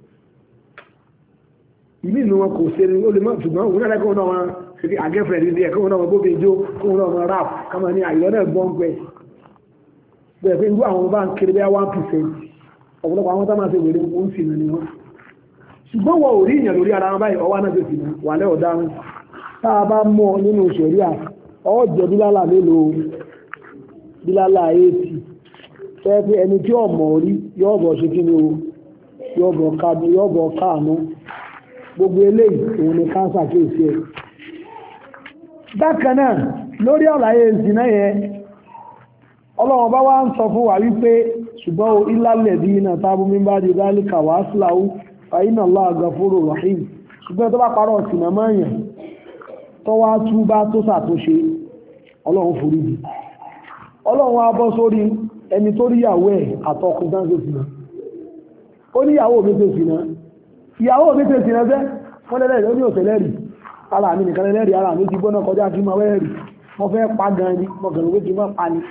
ìní ìlú wọn kò ṣe ó lè mọ́ ṣùgbọ́n òun náà lẹ́kọ̀ọ́ náà wọn ṣe fi àgẹ́fẹ̀ẹ́ ní ẹ̀kọ́ náà wọn bóbi ijó kóun náà wọn rap káwọn ní àyọ̀ náà gbọ́n pẹ́ bẹ́ẹ̀ pé irú àwọn bá ń kiri bí 1% ọ̀pọ̀lọpọ̀ àwọn tá máa ṣe wèrè ń sì nà ní wọn ṣùgbọ́n wọn ò rí ìyàn lórí ara wọn báyìí ọwọ́ náà tètè náà wà lẹ́ ọ̀daràn tá a bá mọ̀ nínú ṣẹ̀ríà ọ̀jẹ̀ bílálà mélòó bílálà 80 fẹ́ pé ẹni tí ọ̀mọ̀ rí yọ̀ọ̀bọ̀ ṣe kí ni o yọ̀ọ̀bọ̀ káànú gbogbo eléyìí òun ni káńsà kéèsì ẹ̀ bákan náà lórí àlàyé ìsìnà yẹn ọlọ́run bá wá ń sọ fún wa wípé ṣùgbọ́n ìlàlẹ̀ bí iná tábú mímbá di dálíkà wà síláwú fàyínà Allah gafúrò rahim ṣùgbọ́n tó bá parọ́ ìsìnà mọ́yàn tó wá túbá tó ṣàtúnṣe ọlọ́run foríjì ọlọ́run wá bọ́ sórí ẹni tó rí ìyàwó ẹ̀ àtọkùn dáńsó sínà ó ní ìyàwó mi tó sínà ìyàwó mi tó sínà fẹ́ wọ́n lẹ́lẹ́rìí ó ní òtẹ́lẹ́rìí ara mi nìkan lẹ́rìí ara mi ti gbóná kọjá kí máa wẹ́rìí wọ́n fẹ́ pa gan ni mọ̀gàn ló ti máa pa ni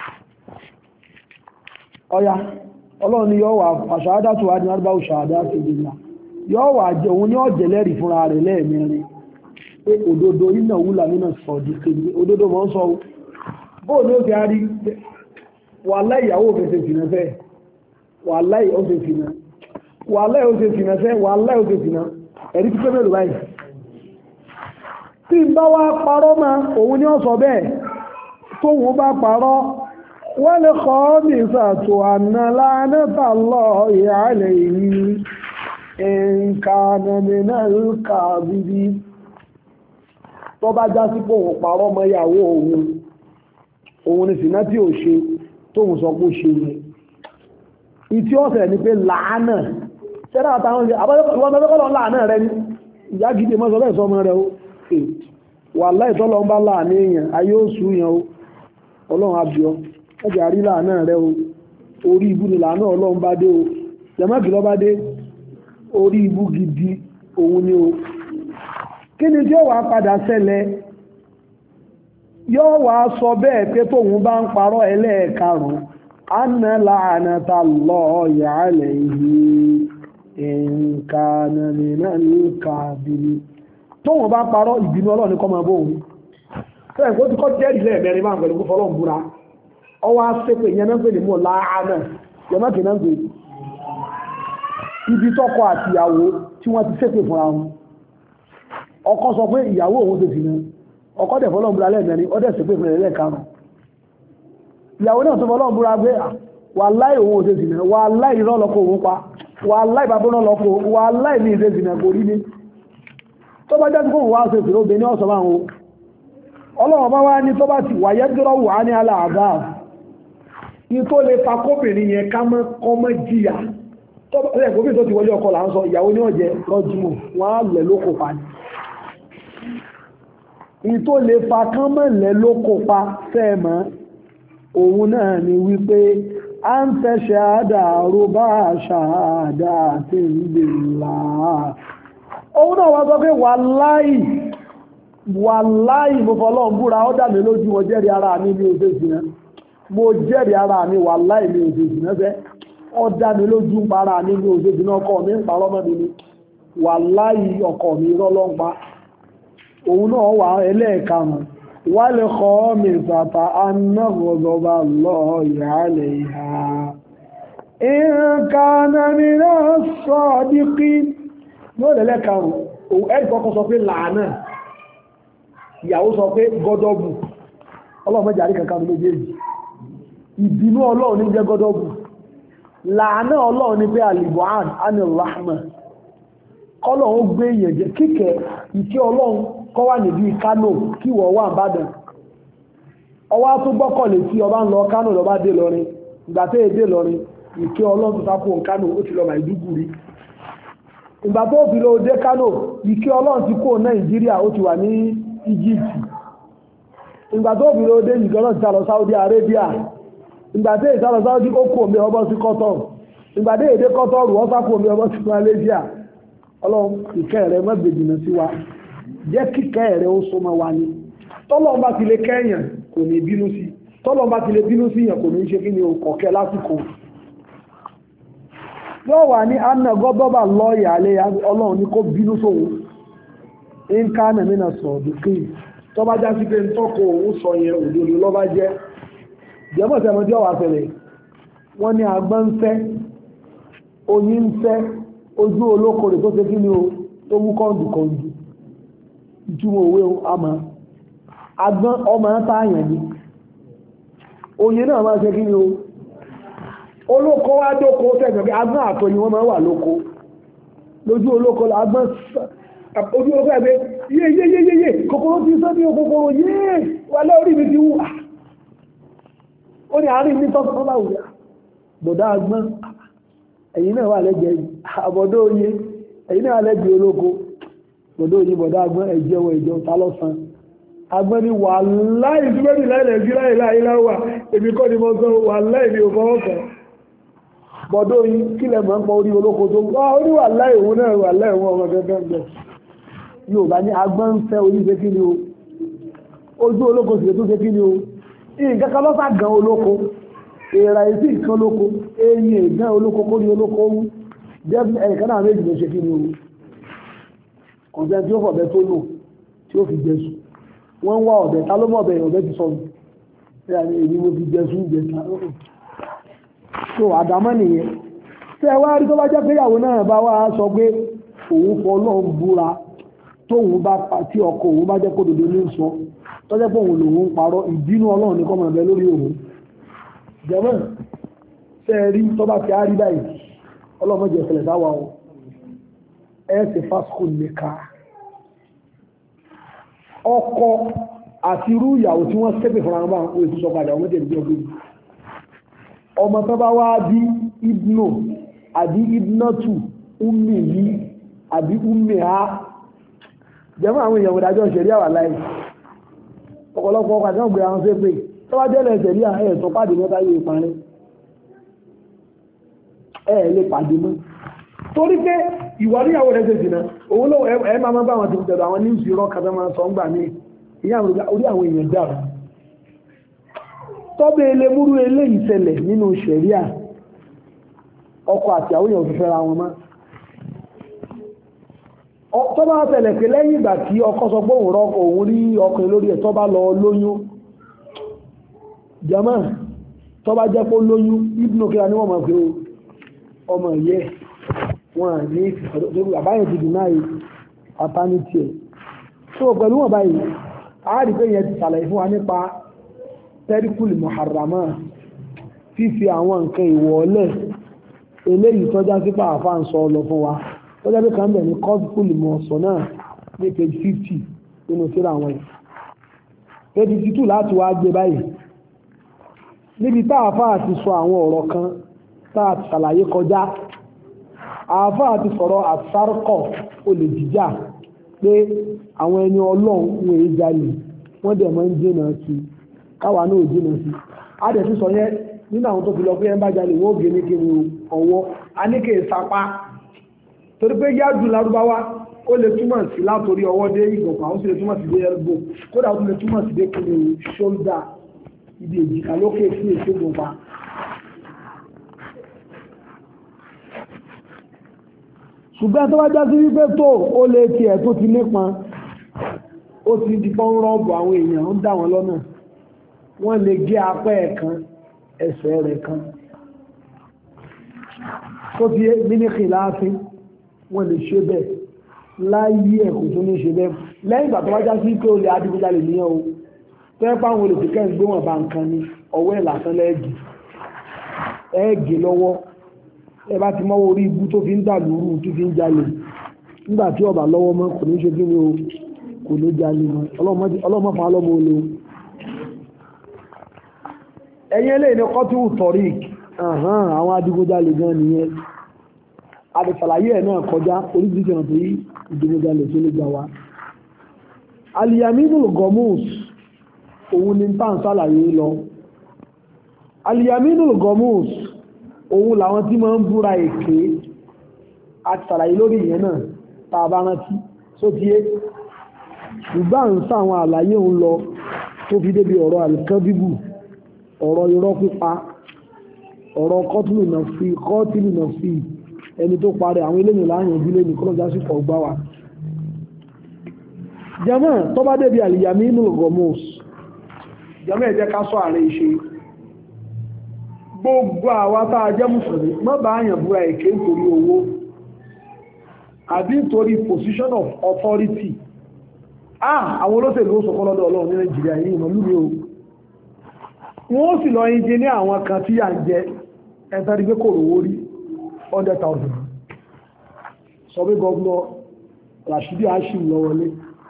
ọya ọlọ́run ni yọ́ wà àṣàádá tó wá ní àrùbá òṣàádá tó dìlà yọ́ wà jẹ òun ní ọ̀jẹ̀ lẹ́rìí fúnra rẹ̀ lẹ́ẹ̀mẹ́rin pé òdodo iná wúlà nínú sọ̀dí kejì òdodo mọ́ ń sọ bóò ní ó ti rí wàláhì ìyàwó fẹ́ fìnà fẹ́ wàláhì ó fẹ́ fìnà wàláhì ó fẹ́ fìnà fẹ́ wàláhì ó fẹ́ fìnà ẹ̀rí pípẹ́ mẹ́lò báyìí tí ń bá wá parọ́ ma òun ní ọ̀sọ̀ bẹ́ẹ̀ tóun bá parọ́ wọ́n lè kọ́ ní ìsàtò àná lánàtà lọ ìhàlẹ̀ yìí nǹkan àmìnà kàbíbí tó bá já sí pé òun parọ́ mọ́ ìyàwó òun ni sìnà tí ò ṣe tóun sọ pé ó ṣe yẹn ìtí ọ̀sẹ̀ ni pé làánà ṣẹ́dá àtàwọn ṣe ìwọ́n mẹ́fẹ́kọ́ láàánà rẹ ní ìyá gidi mọ́ sọ bẹ́ẹ̀ sọ ọmọ rẹ ó wà láìtọ́lọ́ ń bá láàánà èèyàn ayé ó sú yẹn ó ọlọ́run abíọ́ ẹjà rí láàánà rẹ o orí ibú ni láàánà ọlọ́run bá dé o jẹ́mọ́kì lọ bá dé orí ibú gidi òun ni o kí ni tí ó wà padà ṣẹlẹ̀ yóò wá sọ bẹ́ẹ̀ pé tóun bá ń parọ́ ẹlẹ́ẹ̀karùn-ún anna la'anata Allahi alayhi in kana minal kadhibin tóun bá parọ́ ìbínú ọlọ́run kọ́ máa bóun fẹ́ẹ̀ kó ti kọ́ jẹ́rìí lẹ́ẹ̀mẹ́rin máa ń pẹ̀lú fọlọ́run búra ọwọ́ asẹ́pẹ̀ ìyẹn náà ń pè ní mọ̀ láàánà yẹmọ́kì náà ń pè ibi tọ́kọ àti ìyàwó tí wọ́n ti sẹ́pẹ̀ fúnra wọn ọkọ sọ pé ìyàwó òun ti fi náà ọkọ dẹ̀ fọlọ́run búra lẹ́ẹ̀mẹ́rin ó dẹ̀ sẹ́pẹ̀ fúnra lẹ́ẹ̀karùn ìyàwó náà tó fọlọ́run búra pé wàláhì òun ò ṣe sì náà wàláhì irọ́ lọ́kọ òun pa wàláhì bàbá náà lọ́kọ wàláhì ní ìṣe sì náà kò rí ní tó bá jẹ́ kó wà ṣe sì lóbe ní ọ̀sán máa ń ọlọ́run bá wá ní tó bá ti wáyé dúró wà ní aláàbá ní tó lè fa kóbìnrin yẹn ká mọ́ kọ́mọ́ jìyà ẹgbòmí tó ti wọlé ọkọ là ń sọ ìyàwó ní ọ̀jẹ́ lọ́júmọ̀ wọ́n á lẹ̀ lóko pa ní tó lè fa kán mọ́ lẹ̀ lóko pa fẹ́ẹ̀mọ́ òun náà ni wípé a ń tẹ́ṣẹ́ àdàrú bá ṣàádà àti ìgbèlà òun náà wá sọ pé wàláì mo fọlọ́n búra ó dà mí lójú mo jẹ́rìí ara mi ní oṣù ìsìnà mo jẹ́rìí ara mi wàláì ní oṣù ìsìnà fẹ́ ó dà mí lójú ń para mi ní oṣù ìsìnà ọkọ mi ń parọ́ mọ́ mi ni wàláì ọkọ mi rọ́lọ́ ń pa òun náà wà ẹlẹ́ẹ̀karùn-ún wálé kọ́ mi fàtà anáhùnzọ́bà lọ ìhàlẹ̀ ìhà ìrìnkànnàmínà sọ́ọ̀díkì ní ó lẹ́lẹ́karùn-ún ẹ̀rí kọ́kọ́ sọ pé làánà ìyàwó sọ pé gọ́dọ̀bù ọlọ́run mẹ́jà rí kankan méjèèjì ìbínú ọlọ́run ní jẹ́ gọ́dọ̀bù làánà ọlọ́run ní pé alìbọ̀án anìláhmà kọ́lọ̀run gbé èèyàn jẹ́ kíkẹ́ ìkẹ́ ọlọ́run kọ́ wà níbi Kánò kí wọ́n wà Ìbàdàn ọwá tó gbọ́kọ̀lé tí ọba ń lọ Kánò lọ́ba dé lọrin ìgbà tó èdè lọrin ìkẹ́ ọlọ́run tó sápò Kánò ó ti lọ Maiduguri ìgbà tó fi lọ dé Kánò ìkẹ́ ọlọ́run ti kó Nàìjíríà ó ti wà ní Egypt ìgbà tó fi lọ dé ìkẹ́ ọlọ́run ti sálọ Saudi Arabia ìgbà tó ìsálọ Saudi ó kó omi ọbọ̀ sí Qatar ìgbà tó èdè Qatar wọ́n sápò omi ọbọ̀ sí Malaysia ọlọ́run ìkẹ́ rẹ̀ mọ́gbèjìnà sí wa jẹ́ kíkẹ́ rẹ̀ ó so mọ́ wa ni tọ́lọ́run bá ti lè kẹ́yàn kò ní bínú sí tọ́lọ́run bá ti lè bínú sí yàn kò ní ṣe kí ni kọ̀kẹ́ lásìkò yóò wà ní anna gọ́dọ́bà lọ́ọ̀yà alẹ́ ọlọ́run ní kó bínú sóhun ń ká nàmínà sọ̀dùkì tó bá já sí pé ń tọ́kọ òun sọ yẹn òdòdó lọ́bá jẹ́ jẹ́mọ̀sẹ̀mọ́dé ọ̀wà tẹ̀lẹ̀ wọ́n ní agbọ́n ń fẹ́ oyin ń fẹ́ ojú olókòrè tó ṣe kí ni o tó mú kọ́ndùkọ́ndù ìtumọ̀ òwe àmà agbọ́n ọmọ táàyàn ni oyin náà máa ṣe kí ni o olóko wá dóko tẹ̀sán pé agbọ́n àtọ̀ ni wọ́n máa wà lóko lójú olóko agbọ́n ojú olóko ẹgbẹ́ yéyéyéyé kòkòrò ti sọ́ ní kòkòrò yéé wà lórí mi ti wù ó ní àárín ní tọ́kọ́ bá wùyá bọ̀dá agbọ́n ẹ̀yin náà wà lẹ́gbẹ̀ẹ́ àbọ̀dọ́ oye ẹ̀yin náà wà lẹ́gbẹ̀ẹ́ olóko bọ̀dọ́ oye bọ̀dá agbọ́n ẹ̀jẹ̀wọ̀ ìjọ ta lọ́sàn agbọ́n ni wà láì súnmẹ́bì láìláìláìláwà èmi kọ́ ni mo sọ wà láì ní òfọwọ́kọ̀ bọ̀dọ́ oye kílẹ̀ mọ́ ń pọ̀ orí olóko tó orí wà láì òun náà wà láì òun ọmọ gẹ́gẹ́ yóò bá ní agbọ́n ń fẹ́ orí ṣe kí ni o ojú olóko sì tó ṣe kí ni o ìkẹ́kẹ́ lọ́sà gan olóko èèrà èsì ìkan olóko eyín ìgbẹ́ olóko kó ní olóko wú jẹ́ ẹ̀ẹ̀kan náà méjì ló ṣe kí ni o kọ̀ǹtẹ́ tí ó fọ̀bẹ tó lò tí ó fi jẹsù wọ́n ń wá ọ̀bẹ ta ló mọ̀ ọ̀bẹ ti sọnù èyí mo fi jẹsù jẹta so àdámọ́ nìyẹn tí ẹ wá rí tó bá jẹ́ pé ìyàwó náà bá wá sọ pé òun fọ ọlọ́run búra tóun bá tí ọkọ òun bá jẹ́ kó dodo ní sọ tọ́jẹ́ pé òun lòun parọ́ ìbínú ọlọ́run ní kọ́mọ̀ ẹ̀bẹ̀ lórí òun jẹ́mọ́ ṣe rí tó bá ti á rí báyìí ọlọ́mọ jẹ́ ìṣẹ̀lẹ̀ sáwà o ẹ̀ẹ́sì fásitì nìka ọkọ àti irú ìyàwó tí wọ́n ṣépè fúnra wọn bá wọn ètò sọpadà wọn jẹ́ ìjọba ọmọ tó bá wá bí ibnu àbí ibnatu umi yìí àbí umi ha jẹ́mọ́ àwọn èèyàn ìdájọ́ ìṣẹ̀rí àwà láì ọ̀pọ̀lọpọ̀ ọkọ̀ àti ọgbẹ̀ àwọn ṣépè tó bá jẹ́lẹ̀ ìṣẹ̀rí ààrẹ tó pàdé mẹ́ta yóò ìparí lè pàdé mọ́ torí pé ìwà níyàwó rẹ̀ ṣèṣìnà òun ló ẹ máa bá wọn ti tẹ̀lé àwọn ní ìṣirọ́ kàtà máa sọ ń gbà ní ìyá orí àwọn èèyàn dára tọ́bẹ̀ elémúrú eléyìí ṣẹlẹ̀ nínú ṣẹ̀ríà ọkọ àti àwọn èèyàn òfìfẹ́ ra wọn mọ́ tó bá ṣẹlẹ̀ pé lẹ́yìn ìgbà tí ọkọ sọ pé òun rí ọkùnrin lórí ẹ̀ tó bá lọ lóyún jama tó bá jẹ́ pé lóyún ibùdó kíra ní wọ́n mọ̀ pé ọmọ ìyẹ́ wọn ní àbáyẹ̀ ti dìnnà paternity ẹ̀ tó pẹ̀lú wọn báyìí àárí pé yẹn ti ṣàlàyé fún wa nípa tẹ́ríkùlì mọ̀hàrámà fífi àwọn nǹkan ìwọ̀ọ́lẹ̀ eléyìí tọ́já sí pàáfà ń sọ lọ fún wa tọ́já pé kan bẹ̀ ní kọ́síkùlì mọ̀ọ̀sọ̀ náà ní page 50 nínú síra àwọn ẹ̀ page 52 láti wá gbé báyìí níbi táàfà àti sọ àwọn ọ̀rọ̀ kan táà ti ṣàlàyé kọjá àfà àti sọ̀rọ̀ àsárkọ̀ olè jíjà pé àwọn ẹni ọlọ́run wọn èyí jalè wọ́n dẹ̀ máa ń jìnà sí káwa náà jìnà sí adẹ̀ tó sọ yẹn nínú àwọn tó fi lọ pé ẹ bá jalè wọ́n gé ní kéwì ọwọ́ a ní kè sapá torí pé yáàdù lárúbáwá ó lè túmọ̀ sí látòrí ọwọ́ dé ìgbọ̀pá ó sì lè túmọ̀ sí dé elbow kódà ó lè túmọ̀ sí dé kéwì shoulder ibi èjìká lókè sí èso ìgbọ̀pá. ṣùgbọ́n tó bá já sí wípé tó ó lè tiẹ̀ tó ti nípọn ó ti di pọ́n rọ́ọ̀bù àwọn èèyàn ń dá wọn lọ́nà wọ́n lè gé apá ẹ̀ kan ẹsẹ̀ rẹ̀ kan tó ti mílíkì láàfin wọ́n lè ṣe bẹ́ẹ̀ láyé ẹ̀kọ́ tó ní ṣe bẹ́ẹ̀ lẹ́yìn ìgbà tó bá já sí pé ó lè adigunjalè níyàn o tẹ́ páwọn olùsìnkẹ́ ń gbé wọn bá nǹkan ní ọwọ́ ẹ̀ lásán ẹ̀ẹ́gì lọ́wọ́ ẹ bá ti mọ́wọ́ orí ibú tó fi ń dà lóru tó fi ń jalè nígbà tí ọba lọ́wọ́ mọ́ kò ní ṣe kí ni o kò ní jalè mọ́ ọlọ́mọ fún alọ́mọ olè o ẹ̀yìn eléyìí ni kọ́tíwù tọ́rík àwọn adigunjalè gan nìyẹn adìsàlàyé ẹ̀ náà kọjá oríṣiríṣi ọ̀nà tó yí ìdigunjalè tó lè gbà wá aliyaminul gomus òun ni tá à ń sàlàyé lọ aliyaminul gomus òun làwọn tí máa ń búra èké àti sàlàyé lórí ìyẹn náà tá a bá rántí só ti yé ṣùgbọ́n ń sáwọn àlàyé ń lọ tó fi débi ọ̀rọ̀ àlùkẹ́bíbù ọ̀rọ̀ irọ́ pípa ọ̀rọ̀ kọ́tìlù náà sí ẹni tó parí àwọn eléyìn láàrin ìbílẹ̀ ní kọ́lọ́jà sí pọ̀ gbá wa. jẹ́mọ́ tó bá débi àlìyàmí inú gomos jẹ́mọ́ ẹ jẹ́ ká sọ ààrẹ ìṣe gbogbo àwa tá a jẹ́ mùsùlùmí má bá àyàn búra èké nítorí owó àbí nítorí position of authority àwọn olóṣèlú ó sọkọ́ lọ́dọ̀ ọlọ́run ní nàìjíríà yìí ìmọ̀ lúmi o wọ́n sì lọ ìjẹ ní àwọn kan tí à ń jẹ ẹ̀ntàrí pé kò rówó rí 100,000 sọ pé gọ́ọ̀nà Rashidi Hashim lọ wọlé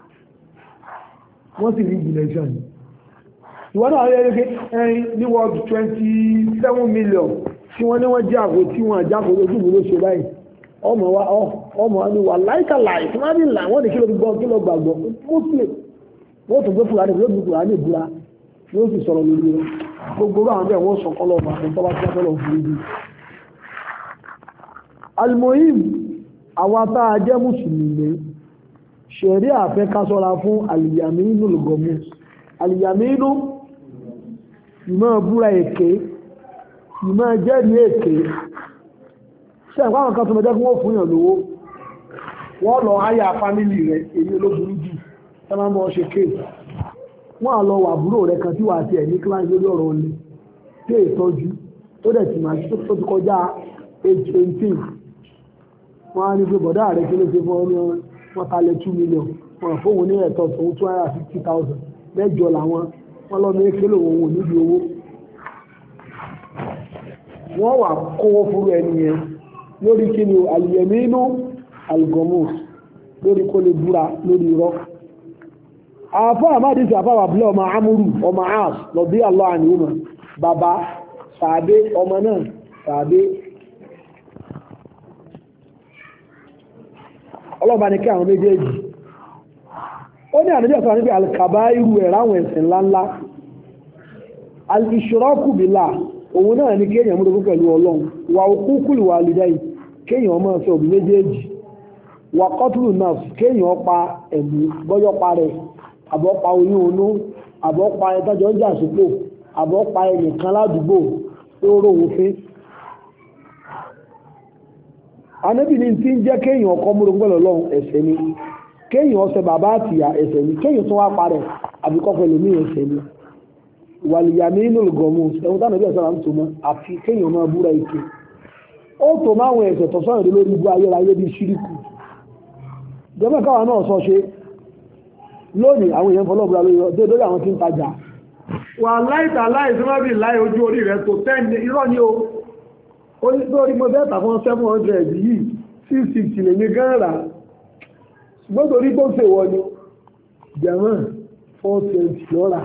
wọ́n sì rí ìgbìlẹ̀ ìṣẹ́ yìí ìwọ́n náà rí ẹ̀rin ní wọ́n 27 million tí wọ́n ní wọ́n jẹ́ àgò tí wọ́n àjákò lójú mi ló ṣe báyìí ọmọ wa ni wà láìkàláì tí wọ́n ní là wọ́n ní kí ló gbọ́ kí ló gbàgbọ́ muslim wọ́n tún gbé fúlàní ló gbé fúlàní ìbúra yóò sì sọ̀rọ̀ lórí rẹ̀ gbogbo àwọn bẹ́ẹ̀ wọ́n sọ kọ́lọ̀ ọba àti tọ́ba tí wọ́n fẹ́ lọ fún ibi. alimoyim àwa tá a jẹ́ mùsùlùmí ṣẹ̀rí àfẹ́ ká sọ́ra fún alìyàmínú lùgọ́mù alìyàmínú ìmọ̀ búra èké ìmọ̀ jẹ́rìí èké ṣe ẹ̀kọ́ àwọn kan tó mẹ́jẹ́ kí wọ́n fún yàn lówó wọ́n lọ háyà fámílì rẹ̀ èyí olóburú jù tẹ́lámọ́ ṣe kéèkì wọ́n á lọ wà àbúrò rẹ̀ kan tí wà àti ẹ̀ ní kíláàsì lórí ọ̀rọ̀ olè tí ìtọ́jú tó dẹ̀ tì máa tó ti kọjá age 18 wọ́n á ní pé bọ̀dá rẹ̀ kí ló ṣe fún ọ ní wọ́n talẹ̀ 2 million wọ́n fóun ní ẹ̀tọ́ tòun 250,000 mẹ́jọ làwọn wọ́n lọ́mọ ekele òun ò níbi owó wọ́n wà kówó fúru ẹni yẹn lórí kí ni àlìyẹ̀mí inú algomos lórí kó lè búra lórí irọ́ àfọ́ àmádìsí àfáwà bílẹ̀ ọmọ amúrù ọmọ as lọ́bí àlọ́ àníwọ̀n bàbá sàádé ọmọ náà sàádé ọlọ́ba ní kí àwọn méjèèjì ó ní àníbí ọ̀sán níbi alkaba irú ẹ̀ ráwọn ẹ̀ṣẹ̀ ńláńlá al-ishraku billah òun náà ní kéèyàn mú dókú pẹ̀lú ọlọ́run wà uququl walidayn kéèyàn ọmọ ọ̀sẹ̀ òbí méjèèjì wà qatlu nafs kéèyàn pa ẹ̀mí bọ́yọ́ pa rẹ̀ àbọ́pa oyún onú àbọ́pa ẹ̀tọ́jọ́ ń jà sípò àbọ́pa ẹnìkan ládùúgbò tó rò òfin. Ànábì ní tí ń jẹ́ kéèyàn ọkọ múlò pẹ̀lú ọlọ́run ẹ̀ṣẹ̀ ni kéèyàn ọ̀sẹ̀ bàbá àtìyà ẹ̀ṣẹ̀ ni kéèyàn tó wá parẹ̀ àbíkọ́ pẹ̀lú mí ẹ̀ṣẹ̀ ni wàlìyàmí inú lùgọ̀mù ẹ̀wọ̀n táwọn ẹbí ẹ̀sán àmì tó mọ́ àfi kéèyàn máa búra ike ó tó máwọn ẹ̀ṣẹ̀ tó sọ̀rọ̀ dé lórí ibú ayérayé bíi ṣíríkù jẹ́mọ̀ káwa náà sọ ṣe lónìí àwọn èèyàn fọlọ́bùra lórí àwọn tí ń tajà wà láìta láìsí má bí láì ojú orí rẹ̀ tó 10 irọ́ ni ó lórí mo bẹ́ẹ̀ tà fún 700 yìí 650 lè ní gán rà ṣùgbọ́n torí tó ṣe wọ ni jẹ́mọ̀ 420 lọ́ra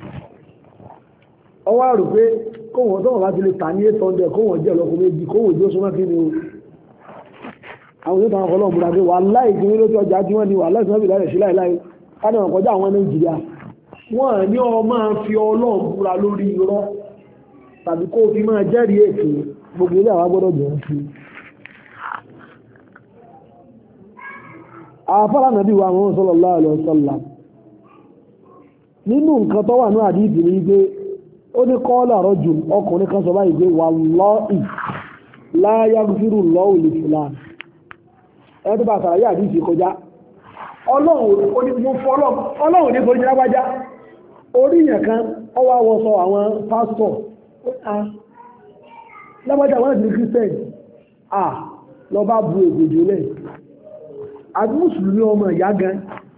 ọwọ́ àrò pé kóhùn tó wọ́n bá ti lè tà ní 800 kóhùn jẹ́ ọlọ́kùn méjì kóhùn jó súnmọ́ kí ni o àwọn yóò tàwọn ọlọ́mùra pé wà láì gbé lójú ọjà tí wọ́n ni wà láì sọ́bì láì sí láìláì káàdì wọn kọjá àwọn Nàìjíríà wọ́n ní ọ máa fi Ọlọ́run búra lórí irọ́ tàbí kó fi máa jẹ́rìí èké gbogbo ilé àwọn gbọ́dọ̀ jẹ́ sí àfárá nàbí wa àwọn sallallahu alaihi wasallam nínú nǹkan tó wà ní àdíjì ní gbé ó ní qala rajul ọkùnrin kan sọ báyìí pé wallahi la yaghfiru Allahu li fulan ẹ̀tọ́ bá sàràyé àdíjì kọjá ọlọ́run ní forí lágbájá orí yẹn kan ọwọ́ àwọsọ àwọn pásítọ̀ lágbájá wọ́n ti kírísítẹ̀n lọ bá bu ègbèjò lẹ̀ àti mùsùlùmí ọmọ ìyá gan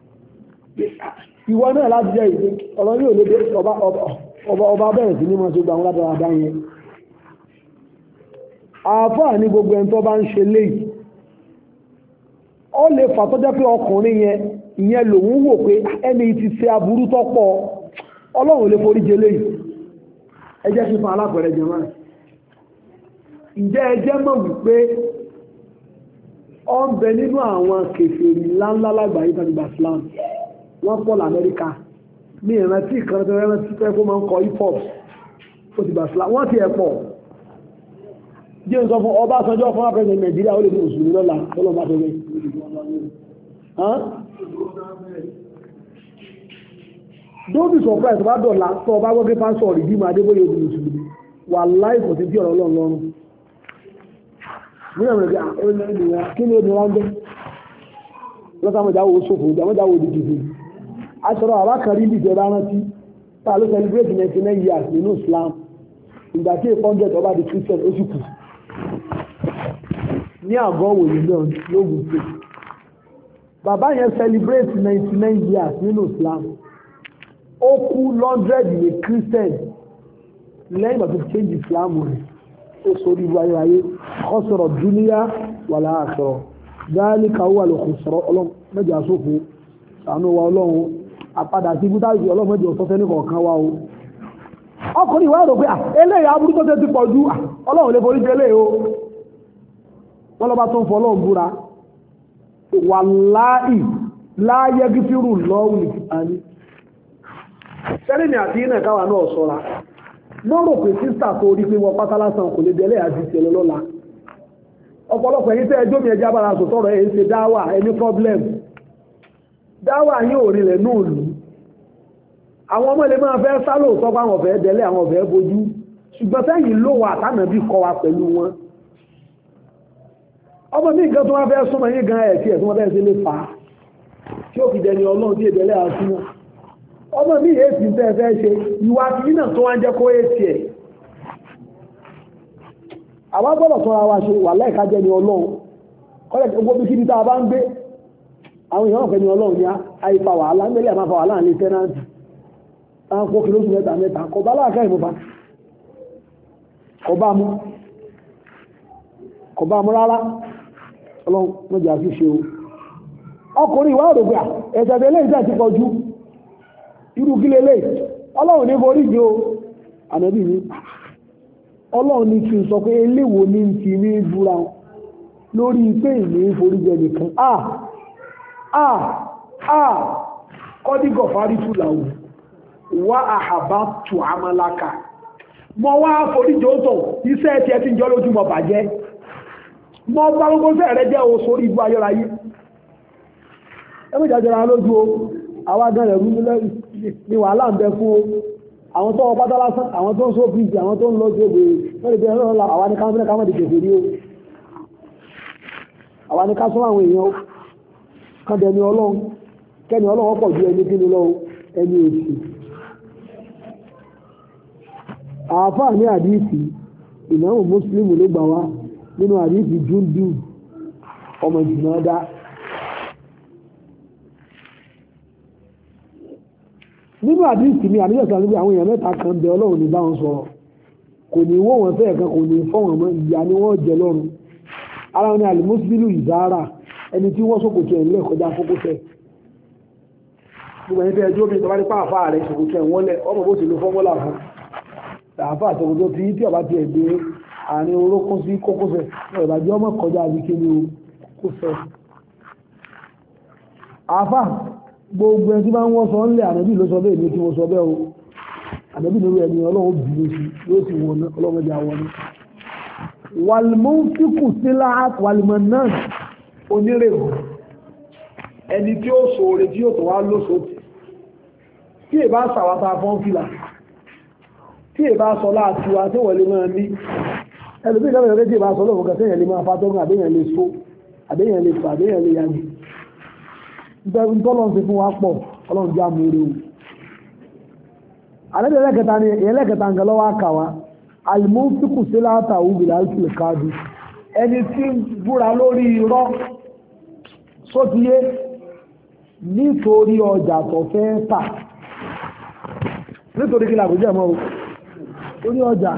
ìwọ náà láti jẹ́ ìdí ọ̀rọ̀ ní òlédè ọba bẹ̀rẹ̀ sí ní mọ́ sí gbàmú látara bá yẹn àáfàá ní gbogbo ẹni tó bá ń ṣe léyìí ó lè fà tó jẹ́ pé ọkùnrin yẹn ìyẹn lòun wò pé ẹni tí ṣe aburú tó pọ̀ ọlọ́run lè forí jẹ léyìí ẹ jẹ́ kí fún alápẹ̀rẹ̀ jẹ máa ǹjẹ́ ẹ jẹ́ mọ̀ wípé ó ń bẹ nínú àwọn kèfèrí ńláńlá lágbàáyé tàbí Islam wọ́n pọ̀ l'Amẹ́ríkà ní ìrántí ìkan tó rẹ́rán sí pé kó máa ń kọ hip hop ó ti Islam wọ́n ti ẹ̀ pọ̀ jẹ́ ń sọ fún Ọbásanjọ́ fún àpẹẹrẹ Nàìjíríà ó lè ní òṣùlù lọ́la ọlọ́mọ àfẹ́fẹ́ don't be surprised bá dọ̀la tó ọba gbọ́gbé pásọ̀ rí bí máa débóyè obìnrin mùsùlùmí wà láì kò sí bí ọ̀rọ̀ ọlọ́run lọ́rùn nígbà mẹ́rin kí ni ènìyàn wá ń gbé lọ́sàmọ́jáwó ṣòfò ìjàmọ́jáwó òdìdì aṣọ́rọ̀ àwákàrí ní ìjọba rántí tá ló celebrate 99 years nínú Islam ìgbà tí 800 ọba di Christian ó sì kù ní àgọ́ òwòye náà lóògùn pé bàbá yẹn celebrate 99 years nínú Islam ó kú 100 ní Christian lẹ́yìn ìgbà tó change Islam rẹ̀ ó sórí ìlú ayérayé khasara dunya wal akhirah dhalika huwa al-khusran ọlọ́run mẹ́jọ àsòfò sànú wa ọlọ́run àpadà sí ibùdó ọlọ́run mẹ́jọ sọ́fẹ́ ní kọ̀ọ̀kan wa o ọkùnrin ìwà rò pé eléyìí aburú tó ti pọ̀ ju ọlọ́run lè forí jẹ eléyìí o wọ́n lọ́ba tó ń fọ ọlọ́run búra wàláì láyé gífìrù lọ́wọ́ ìfìtàní sẹ́rìnì àti iná káwà náà sọ́ra lọ́rọ̀ pé sísà tó rí pé wọ́n pátá lásán kò lè délé àti ìṣẹ̀lẹ̀ lọ́la ọ̀pọ̀lọpọ̀ èyí tẹ́ ẹjọ́ mi ẹjá bára sọ̀tọ̀rọ̀ ẹ̀ ń ṣe dáwà ẹni problem dáwà yóò rí rẹ̀ náà lù àwọn ọmọ ilé máa fẹ́ sálò sọ́pọ̀ àwọn ọ̀fẹ́ délé àwọn ọ̀fẹ́ bojú ṣùgbọ́n sẹ́yìn ló wà tánàbí kọ́ wa pẹ̀lú wọn ọmọ mi nǹkan tó wá fẹ́ súnmọ́ yín gan ẹ̀ tí ẹ̀ tí wọ́n fẹ́ sí lè fà á tí ó fi dẹni ọlọ́run tí èdè lẹ́yà súnmọ́ ọmọ mi èsì ń tẹ́ fẹ́ ṣe ìwà tí yín náà tó wá ń jẹ́ kó èsì ẹ̀ àwọn gbọ́dọ̀ tọ́ra wa ṣe wà láìka jẹ́ ni ọlọ́run kọ́lẹ̀ gbogbo bí kíbi tá a bá ń gbé àwọn èèyàn ọ̀fẹ́ ni ọlọ́run ní àìfà wàhálà ń gbélé àmà fà wàhálà ní tẹ́nàntì táwọn kó kìlóṣù mẹ́ta mẹ́ta kọ bá láàká ìmúfa kọ bá mú rárá ọlọ́run mọ́jà fi ṣe o ọkùnrin ìwà òdògbà ẹ̀sẹ̀dẹ̀ lè jẹ́ ti pọ̀jú irú kí lélẹ̀ ọlọ́run ní forí jẹ́ o ànábì ní ọlọ́run ní kí n sọ pé eléwo ní ti ní búra lórí pé ìní forí jẹ́ nìkan kọ́dígọ̀ fárí-tù làwù wá àhàbá tù àmàlàkà mọ́ wá forí jẹ́ ó tọ̀ iṣẹ́ ti ẹ ti ń jọ lójú mọ̀ bàjẹ́ mọ́ bá gbogbo sẹ́rẹ̀ jẹ́ o sórí ibú ayọ́ráyé ẹgbẹ́ ìjàjẹ́ra lójú o àwọn agẹ́rẹ̀ rú ní wàhálà ń bẹ fún o àwọn tó ọpátá lásán àwọn tó ń só fíjì àwọn tó ń lọ sí ògbè lọ́rẹ̀bẹ̀ ọlọ́rọ̀ àwọn ní káwọn káwọn dìkẹ̀ fèrí o àwọn ní ká sún àwọn èèyàn kan dẹni ọlọ́run kẹni ọlọ́run pọ̀ ju ẹni kínú lọ́wọ́ ẹni èsì àáfàá ní àdíìsì ìnáwó mùsùlùmí ló gbà wá nínú àdíìsì dúndú ọmọ jùmọ́dá nínú àdíìsì ní àdíjọ́sà níbi àwọn èèyàn mẹ́ta kan bẹ ọlọ́run ní báwọn sọ̀rọ̀ kò ní wó wọn fẹ́ẹ̀ kan kò ní fọ́wọ̀n mọ́ ìyá ni wọ́n jẹ lọ́run ara wọn ni alimusbilu ìzára ẹni tí wọ́n sókòtò ẹ̀ nílẹ̀ kọjá fókótẹ́ gbogbo ẹni tẹ́ ẹjọ́ bí ìtọ́bá nípa àfáà rẹ̀ sókòtò ẹ̀ wọ́n lẹ̀ ọmọ bó ti lo fọ́mọ́là fún àfáà sókòtò tí ọba ti ẹ̀gbẹ́ àárín orókún sí kókósẹ̀ náà ìbàjẹ́ ọmọ kọjá àbí kí ni o kó fẹ́ àfáà gbogbo ẹni tí bá ń wọ́n sọ ń lẹ̀ ànábì ló sọ bẹ́ẹ̀ ní tí mo sọ bẹ́ẹ̀ o ànábì lórí ẹni ọlọ́run bìí sí yóò sì wọ̀n ọlọ́mọdé àwọn ní wàlmọ́fíkù sílá wàlmọ́ náà onírèwò ẹni tí ó sòrè tí ó tó wá lóṣòtì tí è bá sàwátà fọ́n fìlà tí è bá sọ láti wá tí wọ́n lè máa ní ẹlùmí ìdámẹ́rẹ́ tí è bá sọ lọ́wọ́ kẹsẹ́ yẹn lè máa fátọ́gùn àbẹ́yàn lè so àbẹ́yàn lè fà àbẹ́yàn lè yàgì ìbẹ̀rù tọ́lọ́n ti fún wa pọ̀ ọlọ́run já mú rí o alẹ́bí ẹlẹ́kẹta ń gẹlọ́wọ́ àkàwá alìmọ́fíkù sí látàwù bìlá ìkìlẹ̀ káàdù ẹni tí ń búra lórí irọ́ sótíyé nítorí ọjà tó fẹ́ tà nítorí kí làkójẹ́ mọ́ o orí ọjà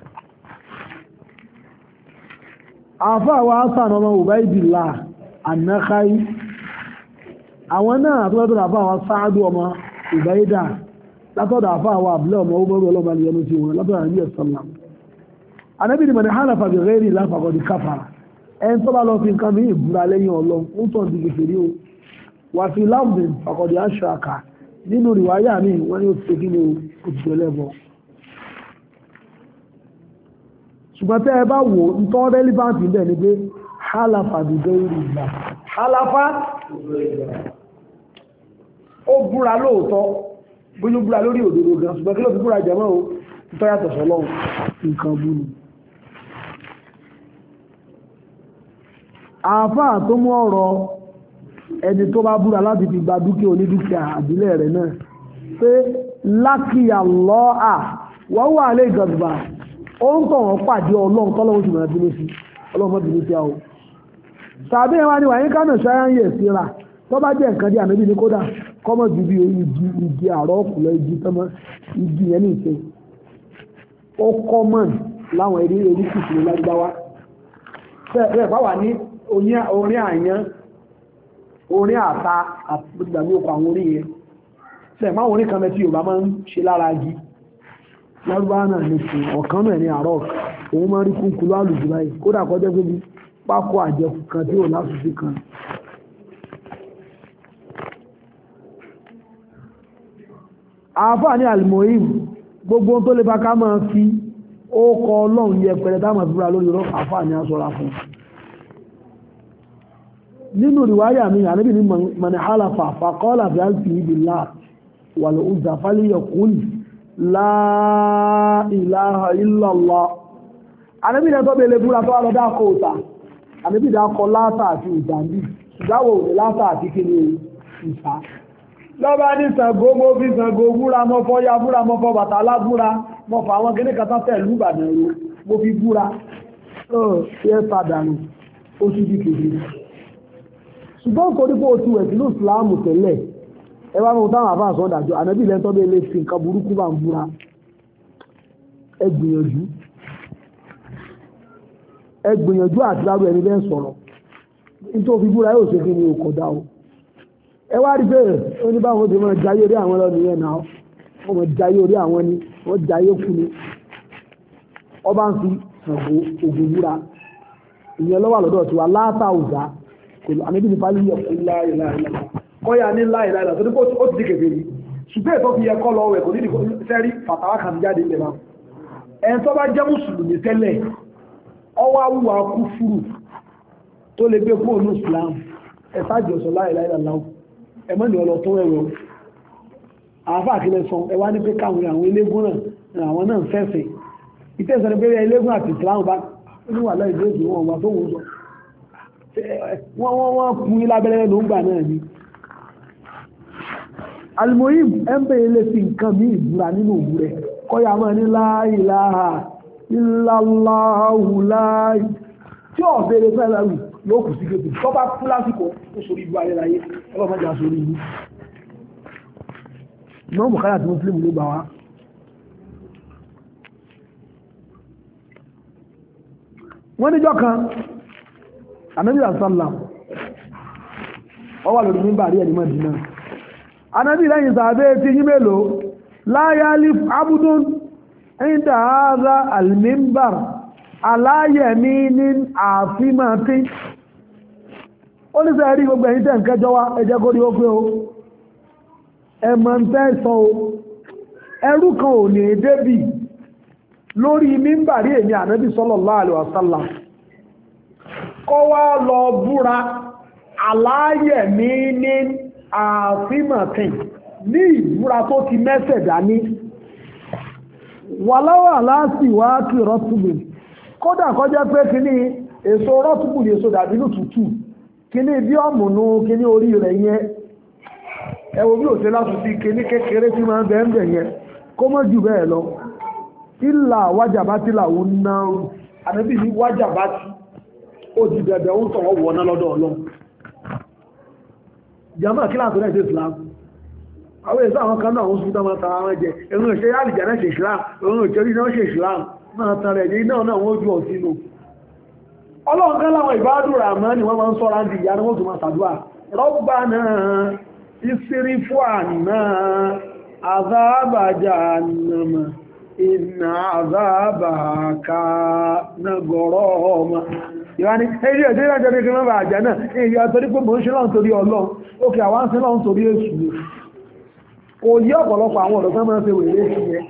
àfáà wa sàn ọmọ Ubaydillah an-Nakha'i àwọn náà àtọ́lọ́tọ́ àfáà wa Sa'adu ọmọ Ubayda látọ́dọ̀ àfáà wa àbúlẹ̀ ọmọ ọmọ ọlọ́mọ alìyẹnu sí wọn látọ́dọ̀ àbí ẹ̀sọ́lám anábì ni mọ̀ ní hálàfà bí rẹ́rì láfàkọ́ di káfàrà ẹni tó bá lọ fi nǹkan mìíràn búra lẹ́yìn ọlọ́ ń tọ́ di gbèsèrè o wà fi láwùdìn fàkọ̀dì aṣọ́àkà nínú rìwáyà mi wọ́n ní oṣù kí ni o ti tẹ̀lẹ́bọ̀ ṣùgbọ́n tẹ́ ẹ bá wò ń tọ́ relevant bẹ́ẹ̀ ni pé hálàfà bí rẹ́rì ìgbà hálàfà ó búra lóòótọ́ bóyá búra lórí òdodo gan ṣùgbọ́n kí ló fi búra jẹmọ́ o títọ́ yàtọ̀ sọ́lọ́run nǹkan bú ni. àáfàá tó mú ọ̀rọ̀ ẹni tó bá búra láti fi gba dúkìá onídúkìá àbílẹ̀ rẹ̀ náà pé lákìyà lọ́à wọ́n wà lè gàdùbà ó ń tọ̀ wọ́n pàdé ọlọ́run tọ́lọ́run sì máa bínú sí ọlọ́run mọ́ bínú sí àwọn. tàbí ẹwà ni wàyí kánà ṣáyà ń yẹ̀ síra tó bá jẹ́ nǹkan dí ànábì ní kódà kọ́mọ̀ ju bí igi àrọ́ ọ̀kùnlẹ̀ igi tọ́mọ́ igi yẹn ní ìṣe ó kọ́mọ̀n láwọn eré oríṣiríṣi lágbáwá bẹ́ẹ̀ bá wà ní orin àyàn orin àta àgbàgbé okò àwọn orin yẹn ṣe máa orin kan mẹ́tí Yorùbá máa ń ṣe lára igi lárúbá náà ní fún ọ̀kan náà ní àrọ́ òun máa ń rí kúnkún lálùjù báyìí kódà kọjá pé bí pákó àjẹkù kan tí ò lásùsí kan. àáfàá ní alimohim gbogbo tó lè bá ká máa fi ó kọ ọlọ́run yẹ pẹ̀lẹ́ táwọn ìfúra lórí rọ́ àáfàá ní aṣọra fún nínú ìwáyà mi àníbì ní mani halafa faqala fi alfihi billah wal uzza falyaqul la ilaha illallah àníbì ní ẹ̀tọ́ bèèrè búra tó wà lọ́dá kọ òta àníbì dákọ látà àti ìjàmbí ìdáwò látà àti kíni ìfà lọ́bá ní Ṣàngó mo fi Ṣàngó búra mọ́fọ́ ya búra mọ́fọ́ Bàtálá búra mọ́fọ́ àwọn kíní kàtà tẹ̀lú Ìbàdàn ro mo fi búra ṣe sàdánù ó sì di kèdè ṣùgbọ́n kò ní kó o ti wẹ̀ sínú ìsìláàmù tẹ́lẹ̀ ẹ wá mú táwọn àbá àsọ dájọ́ ànábì lẹ́ńtọ́ bẹ́ẹ̀ lè fi nǹkan burúkú bá ń búra ẹ gbìyànjú àti lábẹ́ ẹni bẹ́ẹ̀ sọ̀rọ̀ nítorí búra yóò ṣe kí ni o kò dá o ẹ wá rí bẹ́ẹ̀ ó ní báwọn ti máa jayé orí àwọn lọ́nà yẹn náà wọ́n máa jayé orí àwọn ni wọ́n jayé kú ni ọba ń fi Ṣàngó ògùn búra ìyẹn lọ́wọ́ lọ́dọ̀ tiwa látà òzà kò lọ àmì bí pálí yẹ kó láìláìlá kọ́yà ní láìláìlá tó ní kó ó ti di kèfèé yìí ṣùgbọ́n ètò fi yẹ kọ́ lọ wẹ̀ kò ní ìdíkò sẹ́rí fàtàwà kan jáde ilẹ̀ náà ẹni tó bá jẹ́ mùsùlùmí tẹ́lẹ̀ ọwọ́ awúwà kú fúrù tó lè gbé fóònù Islam ẹ sáàjọsọ láìláìlá láwù ẹ mọ́ ní ọlọ tó ẹ̀rọ àáfà àkílẹ̀ sọ ẹ wá ní pé káwọn àwọn eléégún náà àwọn náà fẹ́fẹ́ ìtẹ́sọ̀rọ̀ pé eléégún àti Islam bá níwà láì dé ìsìn wọn wà tó wọ́n sọ wọ́n kún ilá abẹ́rẹ́ ló ń gbà náà ní alimoyim ẹ̀mbẹ̀ ilé sí nǹkan mí ìbúra nínú òwú rẹ̀ kọ́yà máa ní la ilaha illallahu láì tí ó bèèrè fẹ́lẹ̀rù ló kù sí gẹ́gẹ́ tó bá kú lásìkò ó sórí ibú ayérayé ọlọ́mọdé sórí ibú náà Bukhari àti Muslim ló gbà wá wọ́n níjọ́ kan Ànábì sallam ó wà lórí mímbàrí ẹni Mádínà Ànábì lẹ́yìn sàbẹ́ ti yí mélòó la yalif abudun inda hadha al-mimbar ala yaminin àfímàtí ó ní sẹ́ rí gbogbo ẹ̀yin tẹ́ ń kẹjọ wá ẹjẹ́ kó rí ó pé o ẹ̀mọ̀ ń tẹ́ sọ o ẹrú kan ò ní débì lórí mímbàrí èmi Ànábì sallallahu alaihi wasallam kọ́ wá lọ búra aláyẹ̀mí ní àfímàtí ní ìbúra tó ti mẹ́sẹ̀ dání wàláwà láti wá kí rọ́tùbù kódà kọjá pé kí ní èso rọ́tùbù ní èso dàbínú tútù kí ní bí ọmùnú kí ní orí rẹ̀ yẹn ẹwọ bí òṣèlú láti sí kí ní kékeré tí máa ń bẹ̀ẹ̀ yẹn kó mọ́ jù bẹ́ẹ̀ lọ ìlà wájàbátí làwọn náà ànábì ní wájàbátí ó di bẹ̀bẹ̀ ń tọ̀wọ́ wọ̀ náà lọ́dọ̀ Ọlọ́run jàmáà kí láti rẹ̀ sí Islam àwọn èso àwọn kan náà ń súnmọ́ máa tara wọn jẹ ẹ̀rùn ìṣẹ́ àlìjà náà ṣe Islam ẹ̀rùn ìṣẹ́rí náà ṣe Islam máa tara ẹ̀jẹ̀ iná náà wọ́n jù ọ̀ sínú Ọlọ́run kan láwọn ìbádùn Rahman ni wọ́n máa ń sọ́ra ń di ìyá náà wọ́n tún máa ṣàdúrà Rabbana isrif anna azaba jahannama inna azabaha kana gharama ìwáni ẹ̀rí ẹ̀dẹ́ ìrìnàjò ní kìnnà bà àjà náà èyí àtọ́rí pé mò ń ṣe lọ́n torí Ọlọ́run ókè àwọn ń ṣe lọ́n torí èṣù kò yí ọ̀pọ̀lọpọ̀ àwọn ọ̀dọ́ sẹ́mọ́ ṣe wèrè sí yẹn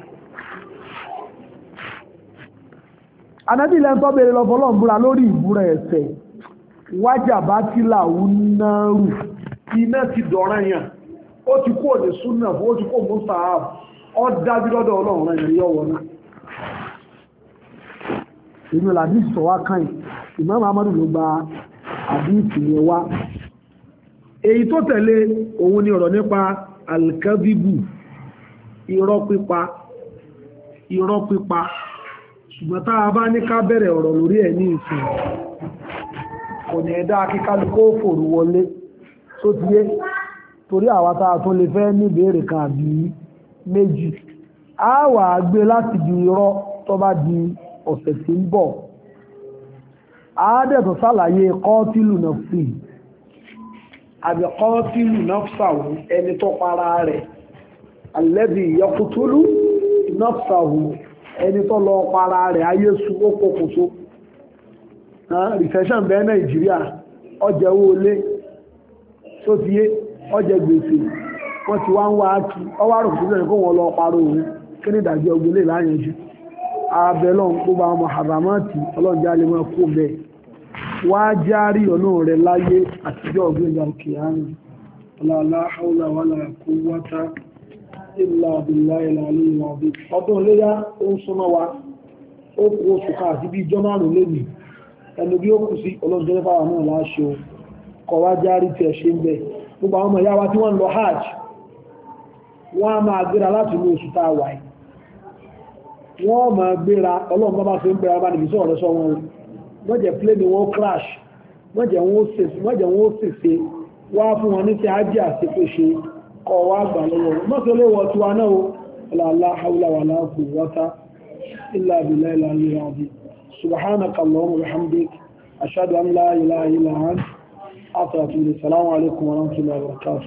Ànábì ilẹ̀ ń tọ́ bèèrè lọ́fọ́lọ́n búra lórí ìbúra ẹ̀ṣẹ̀ wájà bá tí làwú náà rù iná ti dọ̀rọ̀ yàn ó ti kó ní súnà fún ó ti kó mustahab ó dájú lọ́dọ̀ ọlọ́run rẹ̀ yọ wọ́n náà inú làdíìsì tó wá kàn Imam Ahmad ló gba àdíìsì yẹn wá èyí tó tẹ̀lé òun ni ọ̀rọ̀ nípa alkabibu irọ́ pípa ṣùgbọ́n tá a bá ní ká bẹ̀rẹ̀ ọ̀rọ̀ lórí ẹ̀ ní ìsìn kò ní ẹ̀dá kíkálukó fòrú wọlé tó ti yé torí àwa tá a tún lè fẹ́ ní ìbéèrè kan àbí méjì a wà gbé láti di irọ́ tó bá di ọ̀sẹ̀ tí ń bọ̀ a dẹ̀ tó ṣàlàyé kọ́tìlù nafsi àbí kọ́tìlù nafsahu ẹni tó para rẹ̀ alladhi yaqtulu nafsahu ẹni tó lọ para rẹ̀ ayé su ó pokùnso recession bẹ́ẹ̀ Nàìjíríà ọjà owó lé tó ti yé ọjà gbèsè wọ́n ti wá ń wá kí ọwá rò fún ìrìn kó wọ́n lọ parọ́ òun kí ní ìdájọ́ ọgbẹ́lé láyẹnjú abẹ́lọ́n gbogbo àwọn maharamati ọlọ́njẹ́ alẹ́ máa kó bẹ́ẹ̀ wá járí ọ̀nà rẹ̀ láyé àtijọ́ ọ̀gbẹ́jà kìíyàn la hawla wala quwwata illa billahi al-aliyyil azim ọdún léyá ó ń súnmọ́ wa ó kú oṣù ká àti bí ìjọ márùn lẹ́nì ẹnu bí ó kù sí ọlọ́njẹ́ fáwọn náà láṣọ kọ̀ wá járí tí ẹ ṣe ń bẹ̀ gbogbo àwọn ọmọ ìyá wa tí wọ́n lọ hajj wọ́n á máa gbéra láti inú oṣù tá a wà yìí wọ́n máa gbéra ọlọ́run bábá fi ń gbéra bá níbi sọ̀rọ̀ sọ wọn wọ́n jẹ́ pléènì wọn crash wọ́n jẹ́ wọn ó sèse wá fún wọn ní ti ájì àṣepéṣe kọ́ wá gbà lọ́wọ́ mọ́sílẹ̀ wọ tiwa náà o la hawla wala quwwata illa billahi al-aliyyil azim subhanaka allahumma wa bihamdik ashhadu an la ilaha illa anta astaghfiruka wa atubu ilayk. Assalamu alaikum wa rahmatullahi wa barakatuh.